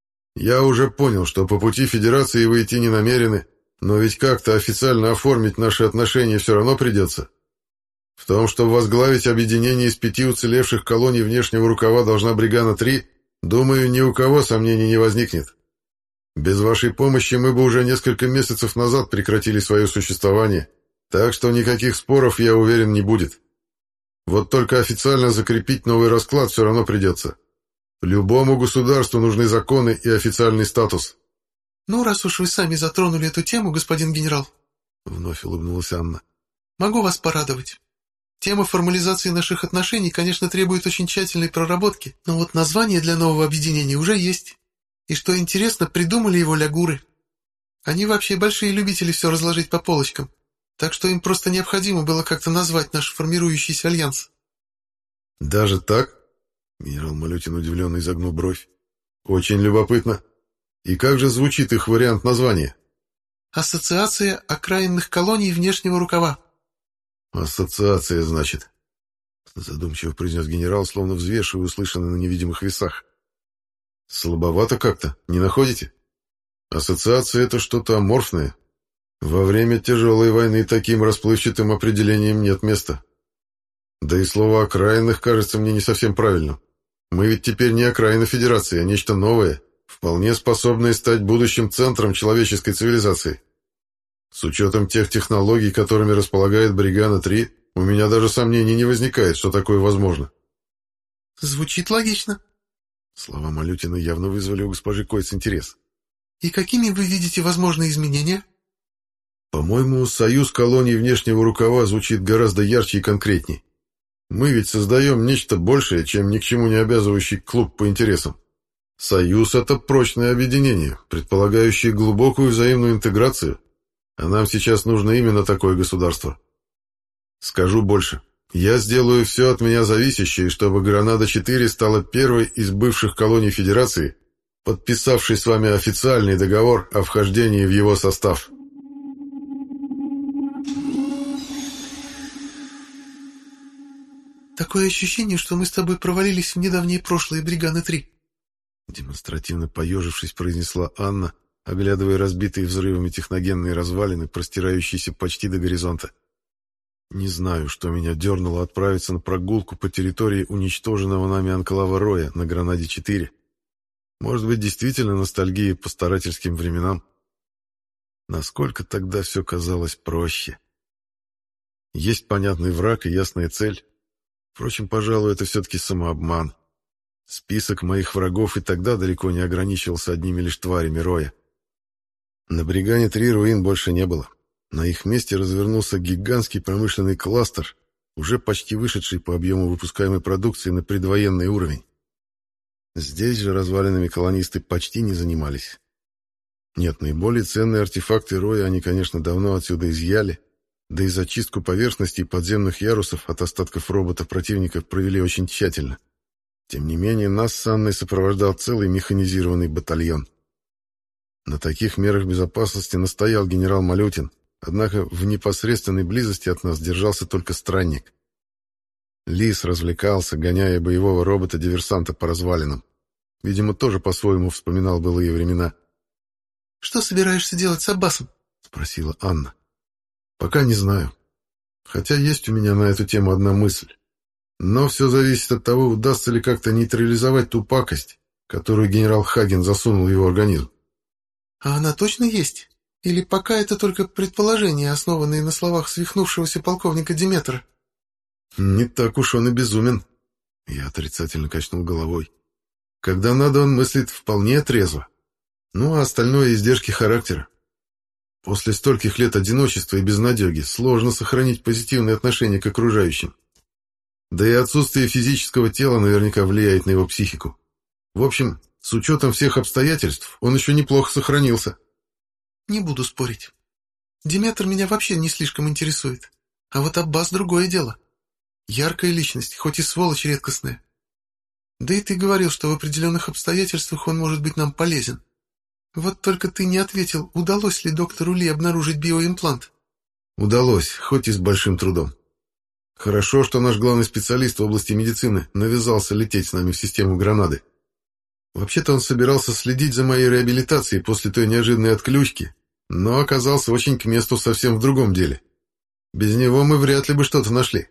Я уже понял, что по пути Федерации вы идти не намерены, но ведь как-то официально оформить наши отношения все равно придется. В том, чтобы возглавить объединение из пяти уцелевших колоний внешнего рукава должна Бригана-три, думаю, ни у кого сомнений не возникнет. Без вашей помощи мы бы уже несколько месяцев назад прекратили свое существование, так что никаких споров, я уверен, не будет. Вот только официально закрепить новый расклад все равно придется. Любому государству нужны законы и официальный статус. Ну, раз уж вы сами затронули эту тему, господин генерал, вновь улыбнулась Анна. Могу вас порадовать. Тема формализации наших отношений, конечно, требует очень тщательной проработки, но вот название для нового объединения уже есть. И что интересно, придумали его лягуры. Они вообще большие любители все разложить по полочкам, так что им просто необходимо было как-то назвать наш формирующийся альянс. Даже так? Генерал Малютин удивленно изогнул бровь. Очень любопытно. И как же звучит их вариант названия? Ассоциация окраинных колоний внешнего рукава. Ассоциация, значит. Задумчиво произнес генерал, словно взвешивая услышанное на невидимых весах. Слабовато как-то, не находите? Ассоциация — это что-то аморфное. Во время тяжелой войны таким расплывчатым определением нет места. Да и слово «окраинных» кажется мне не совсем правильным. Мы ведь теперь не окраина Федерации, а нечто новое, вполне способное стать будущим центром человеческой цивилизации. С учетом тех технологий, которыми располагает Бригана-три, у меня даже сомнений не возникает, что такое возможно. Звучит логично. Слова Малютина явно вызвали у госпожи Койц интерес. И какими вы видите возможные изменения? По-моему, союз колоний внешнего рукава звучит гораздо ярче и конкретней. Мы ведь создаем нечто большее, чем ни к чему не обязывающий клуб по интересам. Союз — это прочное объединение, предполагающее глубокую взаимную интеграцию, а нам сейчас нужно именно такое государство. Скажу больше. Я сделаю все от меня зависящее, чтобы Гранада-четыре стала первой из бывших колоний Федерации, подписавшей с вами официальный договор о вхождении в его состав. Такое ощущение, что мы с тобой провалились в недавнее прошлое Бриганы-три. Демонстративно поежившись, произнесла Анна, оглядывая разбитые взрывами техногенные развалины, простирающиеся почти до горизонта. Не знаю, что меня дернуло отправиться на прогулку по территории уничтоженного нами анклава Роя на Гранаде-четыре. Может быть, действительно ностальгия по старательским временам. Насколько тогда все казалось проще. Есть понятный враг и ясная цель. Впрочем, пожалуй, это все-таки самообман. Список моих врагов и тогда далеко не ограничивался одними лишь тварями Роя. На Бригане-три руин больше не было. На их месте развернулся гигантский промышленный кластер, уже почти вышедший по объему выпускаемой продукции на предвоенный уровень. Здесь же развалинами колонисты почти не занимались. Нет, наиболее ценные артефакты Роя они, конечно, давно отсюда изъяли, да и зачистку поверхностей подземных ярусов от остатков роботов противников провели очень тщательно. Тем не менее, нас с Анной сопровождал целый механизированный батальон. На таких мерах безопасности настоял генерал Малютин, однако в непосредственной близости от нас держался только странник. Лис развлекался, гоняя боевого робота-диверсанта по развалинам. Видимо, тоже по-своему вспоминал былые времена. «Что собираешься делать с Аббасом?» — спросила Анна. «Пока не знаю. Хотя есть у меня на эту тему одна мысль. Но все зависит от того, удастся ли как-то нейтрализовать ту пакость, которую генерал Хаген засунул в его организм». «А она точно есть? Или пока это только предположения, основанные на словах свихнувшегося полковника Диметра?» «Не так уж он и безумен». Я отрицательно качнул головой. «Когда надо, он мыслит вполне трезво. Ну, а остальное — издержки характера. После стольких лет одиночества и безнадеги сложно сохранить позитивное отношение к окружающим. Да и отсутствие физического тела наверняка влияет на его психику. В общем, с учетом всех обстоятельств, он еще неплохо сохранился». «Не буду спорить. Диметр меня вообще не слишком интересует. А вот Аббас — другое дело. Яркая личность, хоть и сволочь редкостная. Да и ты говорил, что в определенных обстоятельствах он может быть нам полезен. Вот только ты не ответил, удалось ли доктору Ли обнаружить биоимплант?» «Удалось, хоть и с большим трудом. Хорошо, что наш главный специалист в области медицины навязался лететь с нами в систему Гранады. Вообще-то он собирался следить за моей реабилитацией после той неожиданной отключки, но оказался очень к месту совсем в другом деле. Без него мы вряд ли бы что-то нашли.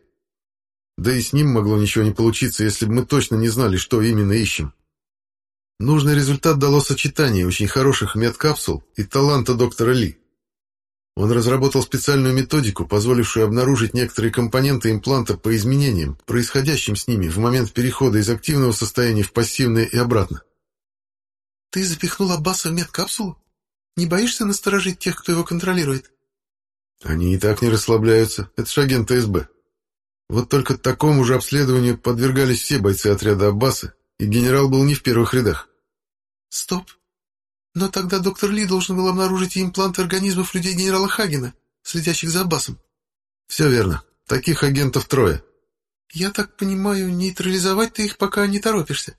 Да и с ним могло ничего не получиться, если бы мы точно не знали, что именно ищем. Нужный результат дало сочетание очень хороших медкапсул и таланта доктора Ли. Он разработал специальную методику, позволившую обнаружить некоторые компоненты импланта по изменениям, происходящим с ними в момент перехода из активного состояния в пассивное и обратно. «Ты запихнул Аббаса в медкапсулу? Не боишься насторожить тех, кто его контролирует?» «Они и так не расслабляются, это ж агент СБ. Вот только такому же обследованию подвергались все бойцы отряда Аббаса, и генерал был не в первых рядах». «Стоп. Но тогда доктор Ли должен был обнаружить и импланты организмов людей генерала Хагена, следящих за Аббасом». «Все верно. Таких агентов трое». «Я так понимаю, нейтрализовать ты их пока не торопишься?»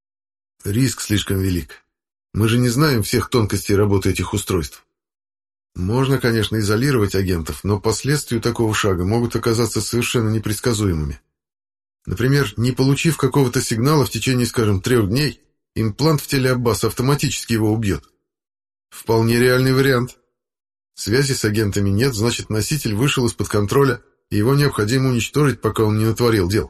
«Риск слишком велик. Мы же не знаем всех тонкостей работы этих устройств. Можно, конечно, изолировать агентов, но последствия такого шага могут оказаться совершенно непредсказуемыми. Например, не получив какого-то сигнала в течение, скажем, трех дней, имплант в теле Аббаса автоматически его убьет. Вполне реальный вариант. Связи с агентами нет, значит, носитель вышел из-под контроля, и его необходимо уничтожить, пока он не натворил дел».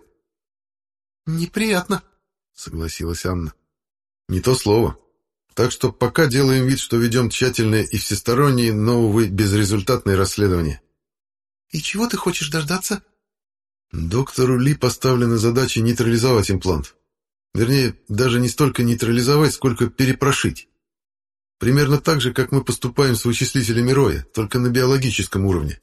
«Неприятно», — согласилась Анна. «Не то слово. Так что пока делаем вид, что ведем тщательное и всестороннее, но, увы, безрезультатное расследование». «И чего ты хочешь дождаться?» Доктору Ли поставлена задача нейтрализовать имплант. Вернее, даже не столько нейтрализовать, сколько перепрошить. Примерно так же, как мы поступаем с вычислителями Роя, только на биологическом уровне.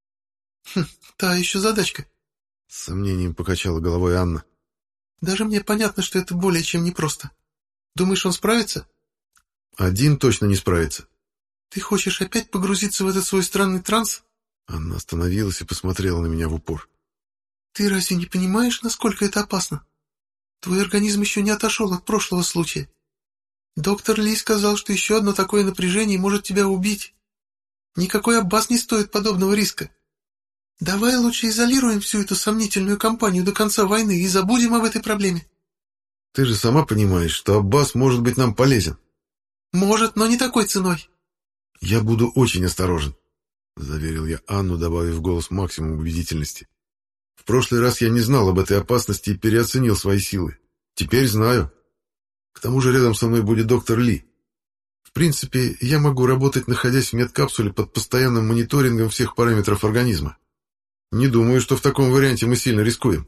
Хм, та еще задачка. С сомнением покачала головой Анна. Даже мне понятно, что это более чем непросто. Думаешь, он справится? Один точно не справится. Ты хочешь опять погрузиться в этот свой странный транс? Анна остановилась и посмотрела на меня в упор. Ты разве не понимаешь, насколько это опасно? Твой организм еще не отошел от прошлого случая. Доктор Ли сказал, что еще одно такое напряжение может тебя убить. Никакой Аббас не стоит подобного риска. Давай лучше изолируем всю эту сомнительную кампанию до конца войны и забудем об этой проблеме. Ты же сама понимаешь, что Аббас может быть нам полезен. Может, но не такой ценой. Я буду очень осторожен, заверил я Анну, добавив в голос максимум убедительности. В прошлый раз я не знал об этой опасности и переоценил свои силы. Теперь знаю. К тому же рядом со мной будет доктор Ли. В принципе, я могу работать, находясь в медкапсуле под постоянным мониторингом всех параметров организма. Не думаю, что в таком варианте мы сильно рискуем.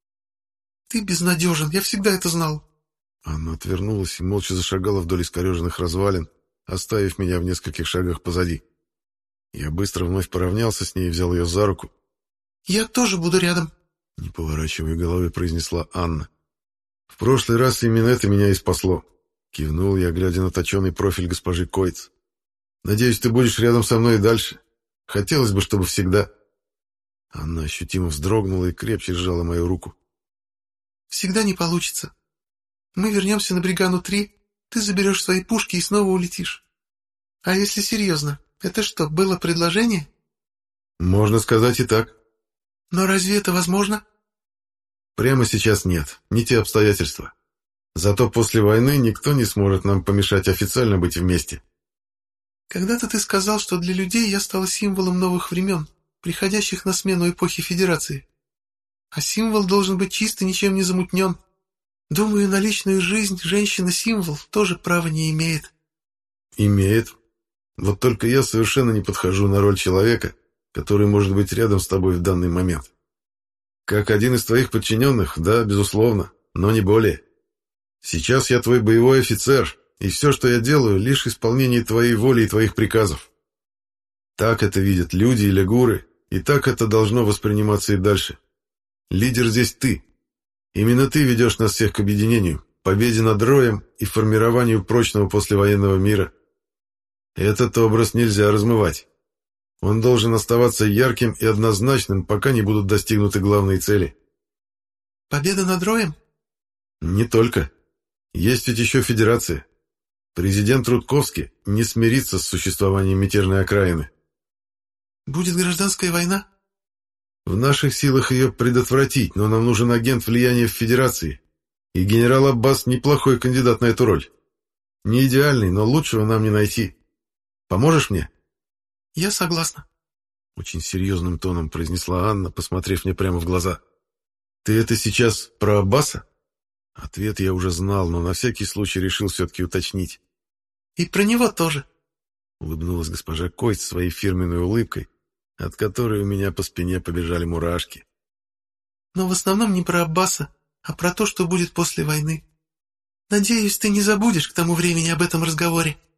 Ты безнадежен, я всегда это знал. Анна отвернулась и молча зашагала вдоль искореженных развалин, оставив меня в нескольких шагах позади. Я быстро вновь поравнялся с ней и взял ее за руку. «Я тоже буду рядом», — не поворачивая головы, произнесла Анна. «В прошлый раз именно это меня и спасло», — кивнул я, глядя на точеный профиль госпожи Койц. «Надеюсь, ты будешь рядом со мной и дальше. Хотелось бы, чтобы всегда». Анна ощутимо вздрогнула и крепче сжала мою руку. «Всегда не получится. Мы вернемся на Бригану-три, ты заберешь свои пушки и снова улетишь. А если серьезно, это что, было предложение?» «Можно сказать и так». «Но разве это возможно?» «Прямо сейчас нет, не те обстоятельства. Зато после войны никто не сможет нам помешать официально быть вместе». «Когда-то ты сказал, что для людей я стала символом новых времен, приходящих на смену эпохи Федерации. А символ должен быть чист и ничем не замутнен. Думаю, на личную жизнь женщина-символ тоже права не имеет». «Имеет. Вот только я совершенно не подхожу на роль человека, который может быть рядом с тобой в данный момент. Как один из твоих подчиненных, да, безусловно, но не более. Сейчас я твой боевой офицер, и все, что я делаю, лишь исполнение твоей воли и твоих приказов. Так это видят люди и лягуры, и так это должно восприниматься и дальше. Лидер здесь ты. Именно ты ведешь нас всех к объединению, победе над Роем и формированию прочного послевоенного мира. Этот образ нельзя размывать. Он должен оставаться ярким и однозначным, пока не будут достигнуты главные цели». «Победа над Роем?» «Не только. Есть ведь еще Федерация. Президент Рудковский не смирится с существованием мятежной окраины». «Будет гражданская война?» «В наших силах ее предотвратить, но нам нужен агент влияния в Федерации. И генерал Аббас неплохой кандидат на эту роль. Не идеальный, но лучшего нам не найти. Поможешь мне?» «Я согласна», — очень серьезным тоном произнесла Анна, посмотрев мне прямо в глаза. «Ты это сейчас про Аббаса?» Ответ я уже знал, но на всякий случай решил все-таки уточнить. «И про него тоже», — улыбнулась госпожа Койц своей фирменной улыбкой, от которой у меня по спине побежали мурашки. «Но в основном не про Аббаса, а про то, что будет после войны. Надеюсь, ты не забудешь к тому времени об этом разговоре».